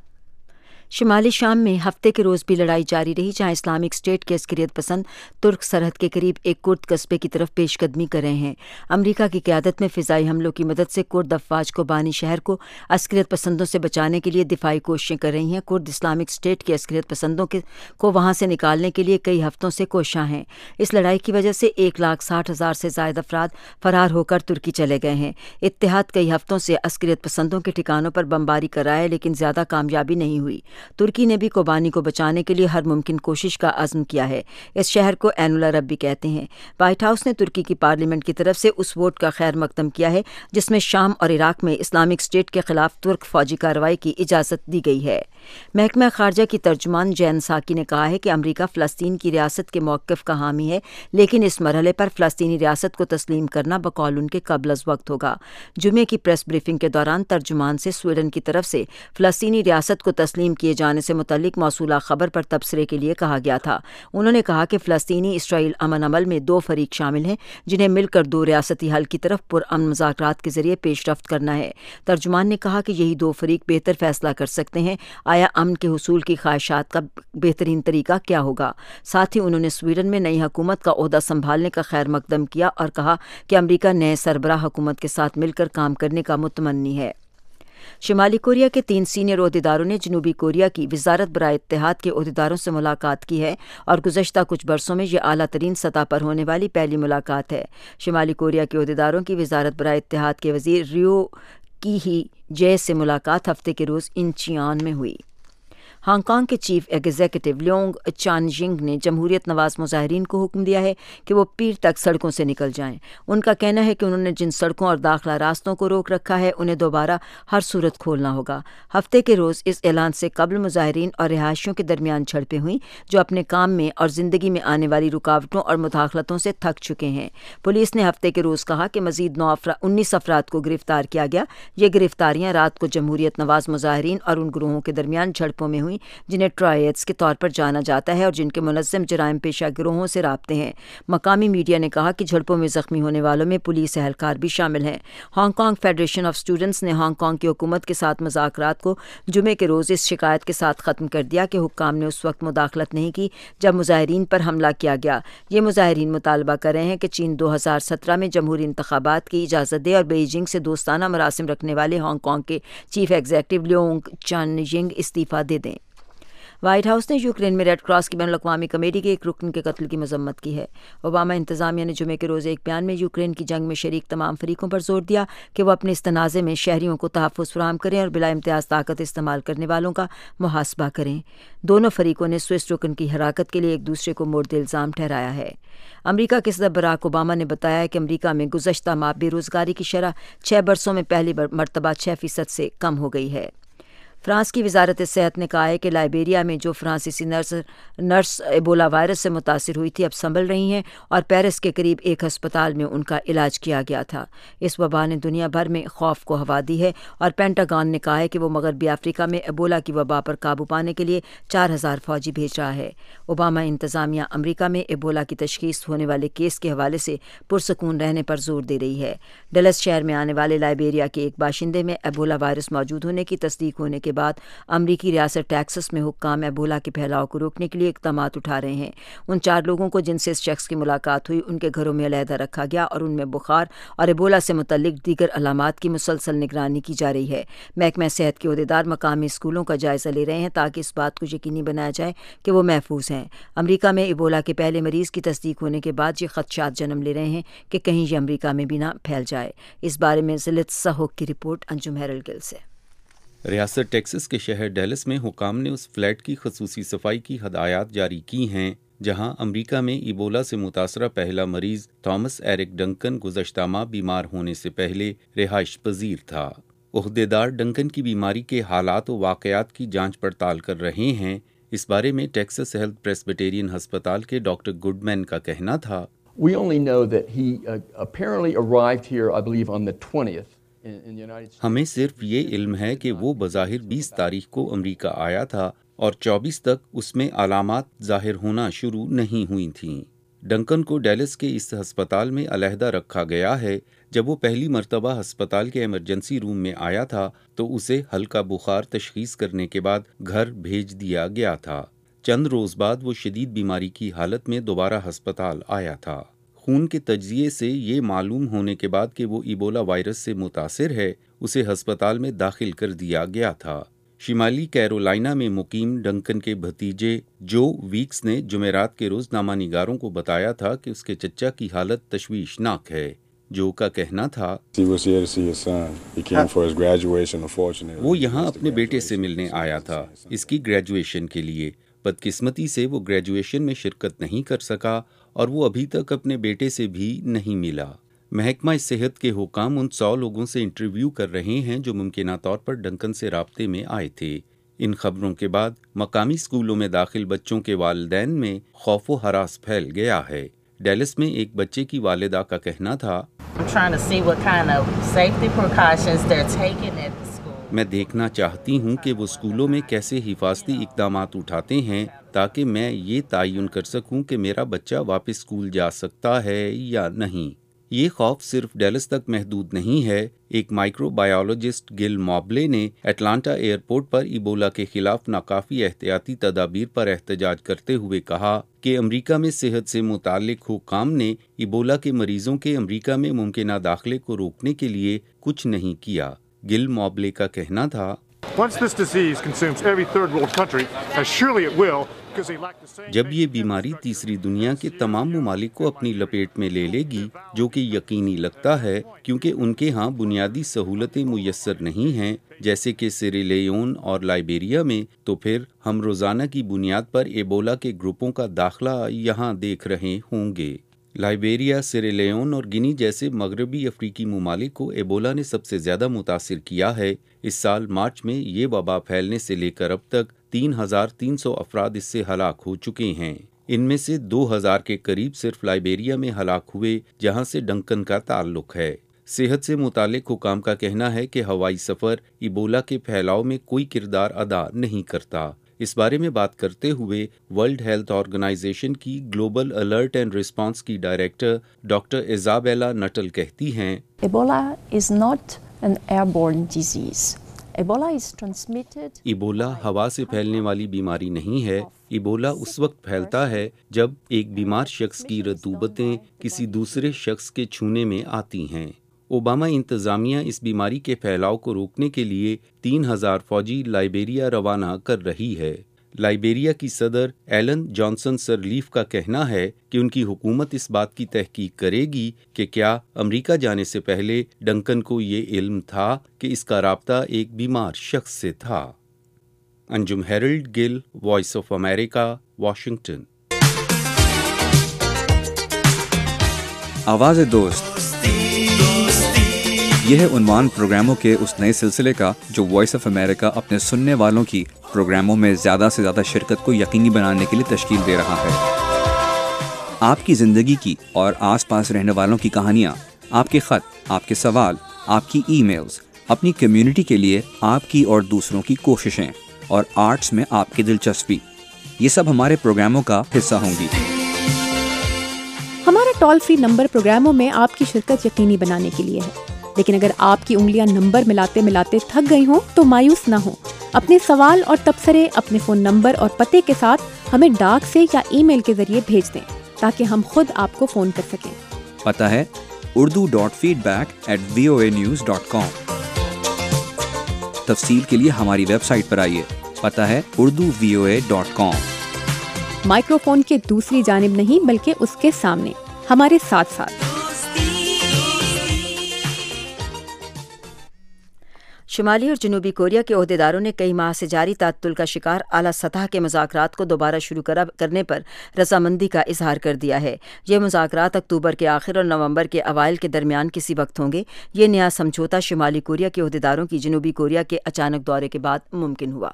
شمالی شام میں ہفتے کے روز بھی لڑائی جاری رہی، جہاں اسلامک اسٹیٹ کے عسکریت پسند ترک سرحد کے قریب ایک کرد قصبے کی طرف پیش قدمی کر رہے ہیں. امریکہ کی قیادت میں فضائی حملوں کی مدد سے کرد افواج کو بانی شہر کو عسکریت پسندوں سے بچانے کے لیے دفاعی کوششیں کر رہی ہیں. کرد اسلامک اسٹیٹ کے عسکریت پسندوں کو وہاں سے نکالنے کے لیے کئی ہفتوں سے کوشاں ہیں. اس لڑائی کی وجہ سے 1,60,000 سے زائد افراد فرار ہو کر ترکی چلے گئے ہیں. اتحاد کئی ہفتوں سے عسکریت پسندوں کے ٹھکانوں پر بمباری کر رہا ہے، لیکن زیادہ کامیابی نہیں ہوئی. ترکی نے بھی کوبانی کو بچانے کے لیے ہر ممکن کوشش کا عزم کیا ہے. اس شہر کو عین العرب بھی کہتے ہیں. وائٹ ہاؤس نے ترکی کی پارلیمنٹ کی طرف سے اس ووٹ کا خیر مقدم کیا ہے جس میں شام اور عراق میں اسلامک اسٹیٹ کے خلاف ترک فوجی کارروائی کی اجازت دی گئی ہے. محکمہ خارجہ کی ترجمان جین ساکی نے کہا ہے کہ امریکہ فلسطین کی ریاست کے موقف کا حامی ہے، لیکن اس مرحلے پر فلسطینی ریاست کو تسلیم کرنا بقول ان کے قبل از وقت ہوگا. جمعے کی پریس بریفنگ کے دوران ترجمان سے سویڈن کی طرف سے فلسطینی ریاست کو تسلیم کیے جانے سے متعلق موصولہ خبر پر تبصرے کے لیے کہا گیا تھا. انہوں نے کہا کہ فلسطینی اسرائیل امن عمل میں 2 فریق شامل ہیں جنہیں مل کر 2 ریاستی حل کی طرف پرامن مذاکرات کے ذریعے پیش رفت کرنا ہے. ترجمان نے کہا کہ یہی 2 فریق بہتر فیصلہ کر سکتے ہیں آیا امن کے حصول کی خواہشات کا بہترین طریقہ کیا ہوگا. ساتھ ہی انہوں نے سویڈن میں نئی حکومت کا عہدہ سنبھالنے کا خیر مقدم کیا اور کہا کہ امریکہ نئے سربراہ حکومت کے ساتھ مل کر کام کرنے کا متمنی ہے. شمالی کوریا کے 3 سینئر عہدیداروں نے جنوبی کوریا کی وزارت برائے اتحاد کے عہدیداروں سے ملاقات کی ہے اور گزشتہ کچھ برسوں میں یہ اعلیٰ ترین سطح پر ہونے والی پہلی ملاقات ہے. شمالی کوریا کے عہدیداروں کی وزارت برائے اتحاد کے وزیر ریو کی ہی جے سے ملاقات ہفتے کے روز انچیان میں ہوئی. ہانگ کانگ کے chief executive Leung Chun Ying نے جمہوریت نواز مظاہرین کو حکم دیا ہے کہ وہ پیر تک سڑکوں سے نکل جائیں. ان کا کہنا ہے کہ انہوں نے جن سڑکوں اور داخلہ راستوں کو روک رکھا ہے انہیں دوبارہ ہر صورت کھولنا ہوگا. ہفتے کے روز اس اعلان سے قبل مظاہرین اور رہائشیوں کے درمیان جھڑپیں ہوئیں جو اپنے کام میں اور زندگی میں آنے والی رکاوٹوں اور مداخلتوں سے تھک چکے ہیں. پولیس نے ہفتے کے روز کہا کہ مزید 19 افراد کو گرفتار کیا گیا. یہ گرفتاریاں رات کو جمہوریت نواز مظاہرین اور ان گروہوں کے درمیان جھڑپوں میں ہوئی جنہیں ٹرائیڈز کے طور پر جانا جاتا ہے اور جن کے منظم جرائم پیشہ گروہوں سے رابطے ہیں. مقامی میڈیا نے کہا کہ جھڑپوں میں زخمی ہونے والوں میں پولیس اہلکار بھی شامل ہیں. Hong Kong federation of students نے ہانگ کانگ کی حکومت کے ساتھ مذاکرات کو جمعے کے روز اس شکایت کے ساتھ ختم کر دیا کہ حکام نے اس وقت مداخلت نہیں کی جب مظاہرین پر حملہ کیا گیا. یہ مظاہرین مطالبہ کر رہے ہیں کہ چین 2017 میں جمہوری انتخابات کی اجازت دے اور بیجنگ سے دوستانہ مراسم رکھنے والے ہانگ کانگ کے chief executive Leung Chun Ying استعفیٰ دے دیں. وائٹ ہاؤس نے یوکرین میں ریڈ کراس کی بین الاقوامی کمیٹی کے ایک رکن کے قتل کی مذمت کی ہے. اوباما انتظامیہ نے جمعے کے روز ایک بیان میں یوکرین کی جنگ میں شریک تمام فریقوں پر زور دیا کہ وہ اپنے اس تنازع میں شہریوں کو تحفظ فراہم کریں اور بلا امتیاز طاقت استعمال کرنے والوں کا محاسبہ کریں. دونوں فریقوں نے سوئس رکن کی حراکت کے لیے ایک دوسرے کو مورد الزام ٹھہرایا ہے. امریکہ کے صدر براک اوباما نے بتایا کہ امریکہ میں گزشتہ ماہ بے روزگاری کی شرح 6 برسوں میں پہلی مرتبہ 6% سے کم ہو گئی ہے. فرانس کی وزارت صحت نے کہا ہے کہ لائبیریا میں جو فرانسیسی نرس ایبولا وائرس سے متاثر ہوئی تھی اب سنبھل رہی ہیں اور پیرس کے قریب ایک ہسپتال میں ان کا علاج کیا گیا تھا. اس وبا نے دنیا بھر میں خوف کو ہوا دی ہے اور پینٹاگون نے کہا ہے کہ وہ مغربی افریقہ میں ایبولا کی وبا پر قابو پانے کے لیے 4000 فوجی بھیج رہا ہے. اوباما انتظامیہ امریکہ میں ایبولا کی تشخیص ہونے والے کیس کے حوالے سے پرسکون رہنے پر زور دے رہی ہے. ڈلس شہر میں آنے والے لائبیریا کے ایک باشندے میں ایبولا وائرس موجود ہونے کی تصدیق ہونے کے بعد امریکی ریاست ٹیکسس میں حکام ایبولا کے پھیلاؤ کو روکنے کے لیے اقدامات اٹھا رہے ہیں. ان 4 لوگوں کو جن سے اس شخص کی ملاقات ہوئی ان کے گھروں میں علیحدہ رکھا گیا اور ان میں بخار اور ایبولا سے متعلق دیگر علامات کی مسلسل نگرانی کی جا رہی ہے. محکمہ صحت کے عہدیدار مقامی اسکولوں کا جائزہ لے رہے ہیں تاکہ اس بات کو یقینی بنایا جائے کہ وہ محفوظ ہیں. امریکہ میں ایبولا کے پہلے مریض کی تصدیق ہونے کے بعد یہ خدشات جنم لے رہے ہیں کہ کہیں یہ امریکہ میں بھی نہ پھیل جائے. اس بارے میں ذلت سہوک کی رپورٹ انجم ہیرل گل سے. ریاست ٹیکسس کے شہر ڈیلس میں حکام نے اس فلیٹ کی خصوصی صفائی کی ہدایات جاری کی ہیں جہاں امریکہ میں ایبولا سے متاثرہ پہلا مریض تھامس ایرک ڈنکن گزشتہ ماہ بیمار ہونے سے پہلے رہائش پذیر تھا. عہدیدار ڈنکن کی بیماری کے حالات و واقعات کی جانچ پڑتال کر رہے ہیں. اس بارے میں ٹیکسس ہیلتھ پریسبیٹیرین ہسپتال کے ڈاکٹر گڈ مین کا کہنا تھا. We only know that he apparently arrived here, I believe, on the 20th. ہمیں صرف یہ علم ہے کہ وہ بظاہر 20 تاریخ کو امریکہ آیا تھا और 24 तक उसमें अलामात ज़ाहिर होना शुरू नहीं हुई थीं। डंकन को डैलस के इस अस्पताल में अलहदा रखा गया है। जब वो पहली मर्तबा अस्पताल के इमरजेंसी रूम में आया था तो उसे हल्का बुखार तशखीस करने के बाद घर भेज दिया गया था। चंद रोज़ बाद वो शदीद बीमारी की हालत में दोबारा अस्पताल आया था। खून के तज्जिए से ये मालूम होने के बाद कि वो इबोला वायरस से मुतासिर है, उसे अस्पताल में दाखिल कर दिया गया था। शिमाली कैरोलिना में मुकीम डंकन के भतीजे जो वीक्स ने जुमेरात के रोज़ नामानिगारों को बताया था कि उसके चचा की हालत तशवीशनाक है। जो का कहना था वो यहाँ अपने बेटे से मिलने आया था, इसकी ग्रेजुएशन के लिए। बदकिस्मती से वो ग्रेजुएशन में शिरकत नहीं कर सका और वो अभी तक अपने बेटे से भी नहीं मिला। महकमा सेहत के हुकाम उन 100 लोगों से इंटरव्यू कर रहे हैं जो मुमकिना तौर पर डंकन से राब्ते में आए थे। इन खबरों के बाद मकामी स्कूलों में दाखिल बच्चों के वालिदैन में खौफ व हरास फैल गया है। डैलस में एक बच्चे की वालिदा का कहना था, मैं देखना चाहती हूँ कि वो स्कूलों में कैसे हिफाजती इक़दामात उठाते हैं ताकि मैं ये तयन कर सकूँ कि मेरा बच्चा वापस स्कूल जा सकता है या नहीं। ये खौफ सिर्फ डैलस तक महदूद नहीं है। एक माइक्रोबायोलॉजिस्ट गिल मॉबले ने एटलांटा एयरपोर्ट पर इबोला के खिलाफ नाकाफी एहतियाती तदाबीर पर एहतजाज करते हुए कहा कि अमरीका में सेहत से मुताल्लिक हुकाम ने इबोला के मरीजों के अमरीका में मुमकिना दाखिले को रोकने के लिए कुछ नहीं किया। गिल मॉबले का कहना था, जब ये बीमारी तीसरी दुनिया के तमाम ममालिक को अपनी लपेट में ले लेगी, जो कि यकीनी लगता है क्योंकि उनके यहाँ बुनियादी सहूलतें मुयस्सर नहीं हैं जैसे कि सिरेलियोन और लाइबेरिया में, तो फिर हम रोज़ाना की बुनियाद पर एबोला के ग्रुपों का दाखला यहाँ देख रहे होंगे। लाइबेरिया, सिरेलियोन और गिनी जैसे मगरबी अफ्रीकी ममालिक को एबोला ने सबसे ज़्यादा मुतासिर किया है। इस साल मार्च में ये वबा फैलने से लेकर अब तक 3,300 अफराद इससे हलाक हो चुके हैं। इनमें से 2,000 के करीब सिर्फ लाइबेरिया में हलाक हुए, जहां से डंकन का ताल्लुक है। सेहत से मुतालिक हुकाम का कहना है कि हवाई सफ़र इबोला के फैलाव में कोई किरदार अदा नहीं करता। इस बारे में बात करते हुए वर्ल्ड हेल्थ ऑर्गेनाइजेशन की ग्लोबल अलर्ट एंड रिस्पांस की डायरेक्टर डॉक्टर इजाबेला नटल कहती हैं, Ebola is not an airborne disease. Ebola is transmitted. Ebola हवा से फैलने वाली बीमारी नहीं है। इबोला उस वक्त फैलता है जब एक बीमार शख्स की रतूबतें किसी दूसरे शख्स के छूने में आती हैं। ओबामा इंतज़ामिया इस बीमारी के फैलाव को रोकने के लिए 3,000 फौजी लाइबेरिया रवाना कर रही है। लाइबेरिया की सदर एलन जॉनसन सरलीफ का कहना है कि उनकी हुकूमत इस बात की तहकीक करेगी कि क्या अमेरिका जाने से पहले डंकन को ये इल्म था कि इसका राब्ता एक बीमार शख्स से था। Anjum Harold Gill, Voice of America, Washington. आवाज़ दोस्त, यह है उन्वान प्रोग्रामों के उस नए सिलसिले का जो वॉइस ऑफ अमेरिका अपने सुनने वालों की प्रोग्रामों में ज़्यादा से ज़्यादा शिरकत को यकीनी बनाने के लिए तश्कील दे रहा है। आपकी ज़िंदगी की और आसपास रहने वालों की कहानियाँ, आपके ख़त, आपके सवाल, आपकी ईमेल्स, अपनी कम्युनिटी के लिए आपकी और दूसरों की कोशिशें और आर्ट्स में आपकी दिलचस्पी, ये सब हमारे प्रोग्रामों का हिस्सा होंगी। हमारा टोल फ्री नंबर प्रोग्रामों में आपकी शिरकत यकीनी बनाने के लिए है, लेकिन अगर आपकी उंगलियां नंबर मिलाते मिलाते थक गई हों तो मायूस ना हो। अपने सवाल और तबसरे अपने फ़ोन नंबर और पते के साथ हमें डाक से या ईमेल के जरिए भेज दें ताकि हम खुद आपको फ़ोन कर सकें। पता है urdu.feedback@voanews.com। तफसील के लिए हमारी वेबसाइट पर आइए। पता है urduvoa.com। माइक्रोफोन के दूसरी जानिब नहीं बल्कि उसके सामने, हमारे साथ साथ। शुमाली और जनूबी कोरिया के ओहदेदारों ने कई माह से जारी तात्तुल का शिकार आला सतह के मुज़ाकरात को दोबारा शुरू करने पर रजामंदी का इजहार कर दिया है। ये मुज़ाकरात अक्टूबर के आखिर और नवंबर के अवाइल के दरमियान किसी वक्त होंगे। ये नया समझौता शुमाली कोरिया के ओहदेदारों की जनूबी कोरिया के अचानक दौरे के बाद मुमकिन हुआ।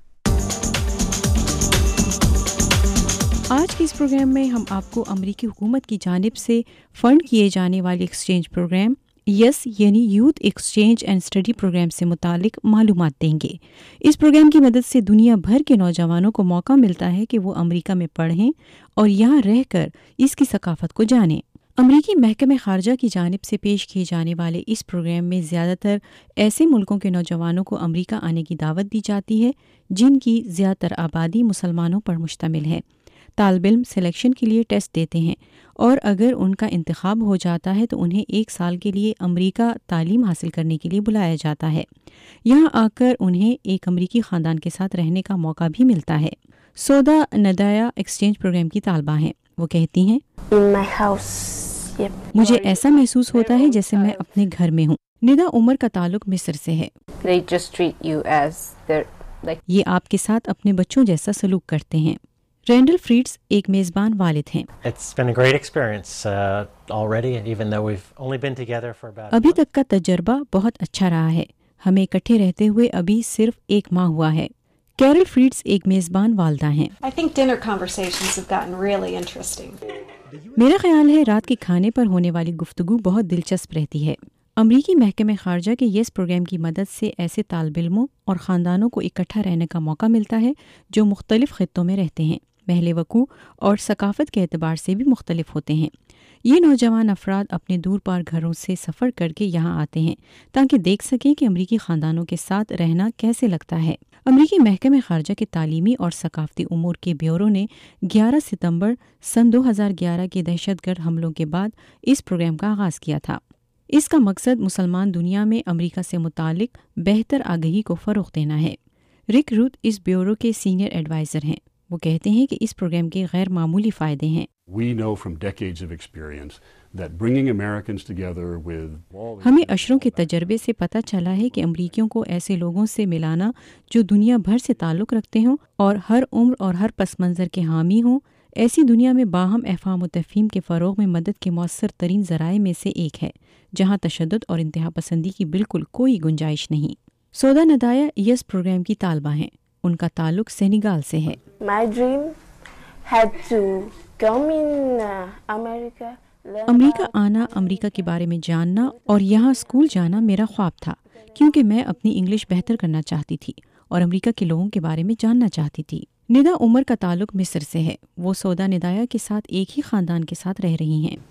आज के इस प्रोग्राम में हम आपको अमरीकी हुकूमत की जानिब से फ़ंड किए जाने वाले एक्सचेंज प्रोग्राम یس یعنی youth exchange and study programme سے متعلق معلومات دیں گے۔ اس پروگرام کی مدد سے دنیا بھر کے نوجوانوں کو موقع ملتا ہے کہ وہ امریکہ میں پڑھیں اور یہاں رہ کر اس کی ثقافت کو جانیں۔ امریکی محکمہ خارجہ کی جانب سے پیش کیے جانے والے اس پروگرام میں زیادہ تر ایسے ملکوں کے نوجوانوں کو امریکہ آنے کی دعوت دی جاتی ہے جن کی زیادہ تر آبادی مسلمانوں پر مشتمل ہے۔ طالب علم سلیکشن کے لیے ٹیسٹ دیتے ہیں اور اگر ان کا انتخاب ہو جاتا ہے تو انہیں 1 سال کے لیے امریکہ تعلیم حاصل کرنے کے لیے بلایا جاتا ہے۔ یہاں آ کر انہیں ایک امریکی خاندان کے ساتھ رہنے کا موقع بھی ملتا ہے۔ سودا ندایا ایکسچینج پروگرام کی طالبہ ہیں۔ وہ کہتی ہیں مجھے ایسا محسوس ہوتا ہے جیسے میں اپنے گھر میں ہوں۔ ندا عمر کا تعلق مصر سے ہے۔ یہ آپ کے ساتھ اپنے بچوں جیسا سلوک کرتے ہیں۔ رینڈل فریڈز ایک میزبان والد ہیں۔ ابھی تک کا تجربہ بہت اچھا رہا ہے۔ ہمیں اکٹھے رہتے ہوئے ابھی صرف 1 ماہ ہوا ہے۔ کیرل فریڈز ایک میزبان والدہ ہیں۔ میرا خیال ہے رات کے کھانے پر ہونے والی گفتگو بہت دلچسپ رہتی ہے۔ امریکی محکمہ خارجہ کے یس پروگرام کی مدد سے ایسے طالب علموں اور خاندانوں کو اکٹھا رہنے کا موقع ملتا ہے جو مختلف خطوں میں رہتے ہیں، محل وقوع اور ثقافت کے اعتبار سے بھی مختلف ہوتے ہیں۔ یہ نوجوان افراد اپنے دور پار گھروں سے سفر کر کے یہاں آتے ہیں تاکہ دیکھ سکیں کہ امریکی خاندانوں کے ساتھ رہنا کیسے لگتا ہے۔ امریکی محکمہ خارجہ کے تعلیمی اور ثقافتی امور کے بیورو نے 11 ستمبر سن 2011 کے دہشت گرد حملوں کے بعد اس پروگرام کا آغاز کیا تھا۔ اس کا مقصد مسلمان دنیا میں امریکہ سے متعلق بہتر آگہی کو فروغ دینا ہے۔ رک روت اس بیورو کے سینئر ایڈوائزر ہیں۔ وہ کہتے ہیں کہ اس پروگرام کے غیر معمولی فائدے ہیں۔ ہمیں اشروں کے تجربے سے پتہ چلا ہے کہ امریکیوں کو ایسے لوگوں سے ملانا جو دنیا بھر سے تعلق رکھتے ہوں اور ہر عمر اور ہر پس منظر کے حامی ہوں، ایسی دنیا میں باہم افہام و تفہیم کے فروغ میں مدد کے مؤثر ترین ذرائع میں سے ایک ہے، جہاں تشدد اور انتہا پسندی کی بالکل کوئی گنجائش نہیں۔ سودا ندایا یس پروگرام کی طالبہ ہیں۔ ان کا تعلق سینیگال سے ہے۔ امریکہ آنا، امریکہ کے بارے میں جاننا اور یہاں اسکول جانا میرا خواب تھا، کیونکہ میں اپنی انگلش بہتر کرنا چاہتی تھی اور امریکہ کے لوگوں کے بارے میں جاننا چاہتی تھی۔ ندا عمر کا تعلق مصر سے ہے۔ وہ سودا ندایا کے ساتھ ایک ہی خاندان کے ساتھ رہ رہی ہیں۔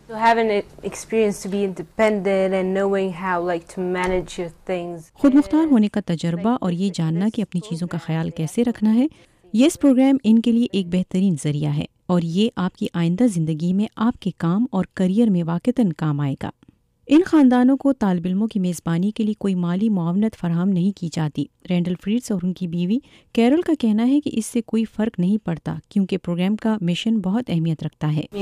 خود مختار ہونے کا تجربہ اور یہ جاننا کہ اپنی چیزوں کا خیال کیسے رکھنا ہے، یہ پروگرام ان کے لیے ایک بہترین ذریعہ ہے اور یہ آپ کی آئندہ زندگی میں آپ کے کام اور کریئر میں واقعتاً کام آئے گا۔ ان خاندانوں کو طالب علموں کی میزبانی کے لیے کوئی مالی معاونت فراہم نہیں کی جاتی۔ رینڈل فریڈز اور ان کی بیوی کیرول کا کہنا ہے کہ اس سے کوئی فرق نہیں پڑتا کیونکہ پروگرام کا مشن بہت اہمیت رکھتا ہے۔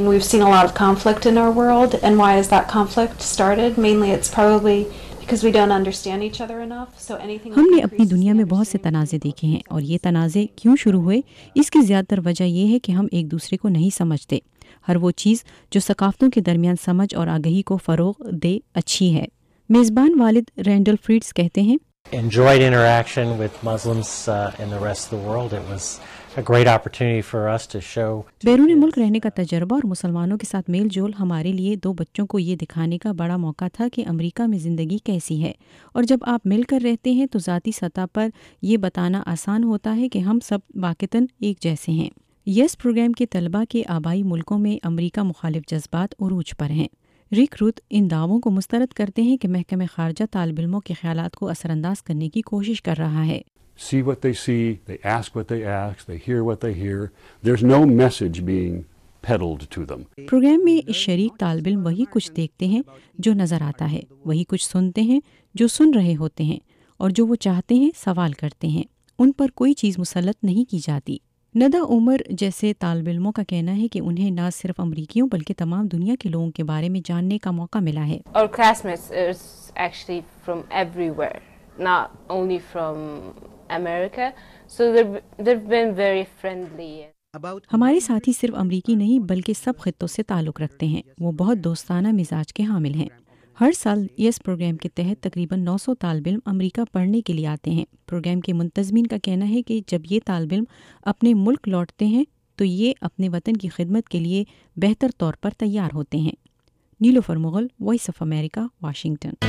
ہم نے اپنی دنیا میں بہت سے تنازع دیکھے ہیں اور یہ تنازع کیوں شروع ہوئے، اس کی زیادہ تر وجہ یہ ہے کہ ہم ایک دوسرے کو نہیں سمجھتے۔ ہر وہ چیز جو ثقافتوں کے درمیان سمجھ اور آگہی کو فروغ دے اچھی ہے۔ میزبان والد رینڈل فریڈز کہتے ہیں enjoyed interaction with Muslims in the rest of the world. It was a great opportunity for us to show بیرون ملک رہنے کا تجربہ اور مسلمانوں کے ساتھ میل جول ہمارے لیے 2 بچوں کو یہ دکھانے کا بڑا موقع تھا کہ امریکہ میں زندگی کیسی ہے، اور جب آپ مل کر رہتے ہیں تو ذاتی سطح پر یہ بتانا آسان ہوتا ہے کہ ہم سب واقعتاً ایک جیسے ہیں۔ یس پروگرام کے طلباء کے آبائی ملکوں میں امریکہ مخالف جذبات عروج پر ہیں۔ رک روت ان دعووں کو مسترد کرتے ہیں کہ محکمہ خارجہ طالب علموں کے خیالات کو اثر انداز کرنے کی کوشش کر رہا ہے۔ See what they see, they ask what they ask, they hear what they hear. There's no message being peddled to them. Programme میں شریک طالب علم وہی کچھ دیکھتے ہیں جو نظر آتا ہے، وہی کچھ سنتے ہیں جو سن رہے ہوتے ہیں، اور جو وہ چاہتے ہیں سوال کرتے ہیں۔ ان پر کوئی چیز مسلط نہیں کی جاتی۔ ندا عمر جیسے طالب علموں کا کہنا ہے کہ انہیں نہ صرف امریکیوں بلکہ تمام دنیا کے لوگوں کے بارے میں جاننے کا موقع ملا ہے۔ Our classmates is actually from everywhere, not only from America, so they've been very friendly. ہمارے ساتھی صرف امریکی نہیں بلکہ سب خطوں سے تعلق رکھتے ہیں۔ وہ بہت دوستانہ مزاج کے حامل ہیں۔ ہر سال اس پروگرام کے تحت تقریباً 900 طالب علم امریکہ پڑھنے کے لیے آتے ہیں۔ پروگرام کے منتظمین کا کہنا ہے کہ جب یہ طالب علم اپنے ملک لوٹتے ہیں تو یہ اپنے وطن کی خدمت کے لیے بہتر طور پر تیار ہوتے ہیں۔ Nilofar Mughal, Voice of America, Washington.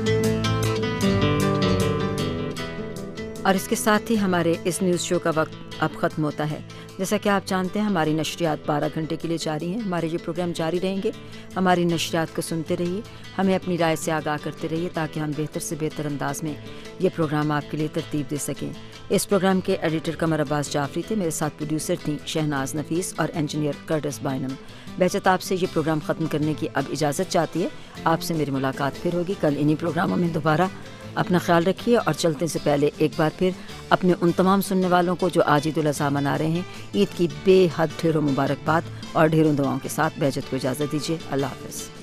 اور اس کے ساتھ ہی ہمارے اس نیوز شو کا وقت اب ختم ہوتا ہے۔ جیسا کہ آپ جانتے ہیں ہماری نشریات 12 گھنٹے کے لیے جاری ہیں۔ ہمارے یہ پروگرام جاری رہیں گے۔ ہماری نشریات کو سنتے رہیے، ہمیں اپنی رائے سے آگاہ کرتے رہیے تاکہ ہم بہتر سے بہتر انداز میں یہ پروگرام آپ کے لیے ترتیب دے سکیں۔ اس پروگرام کے ایڈیٹر قمر عباس جعفری تھے، میرے ساتھ پروڈیوسر تھیں شہناز نفیس اور انجینئر کرٹس بائنم۔ بہجت آپ سے یہ پروگرام ختم کرنے کی اب اجازت چاہتی ہے۔ آپ سے میری ملاقات پھر ہوگی کل انہی پروگراموں میں دوبارہ۔ اپنا خیال رکھیے اور چلنے سے پہلے ایک بار پھر اپنے ان تمام سننے والوں کو جو آج عید الاضحیٰ منا رہے ہیں، عید کی بے حد ڈھیروں مبارکباد اور ڈھیروں دعاؤں کے ساتھ بہجت کو اجازت دیجیے۔ اللہ حافظ۔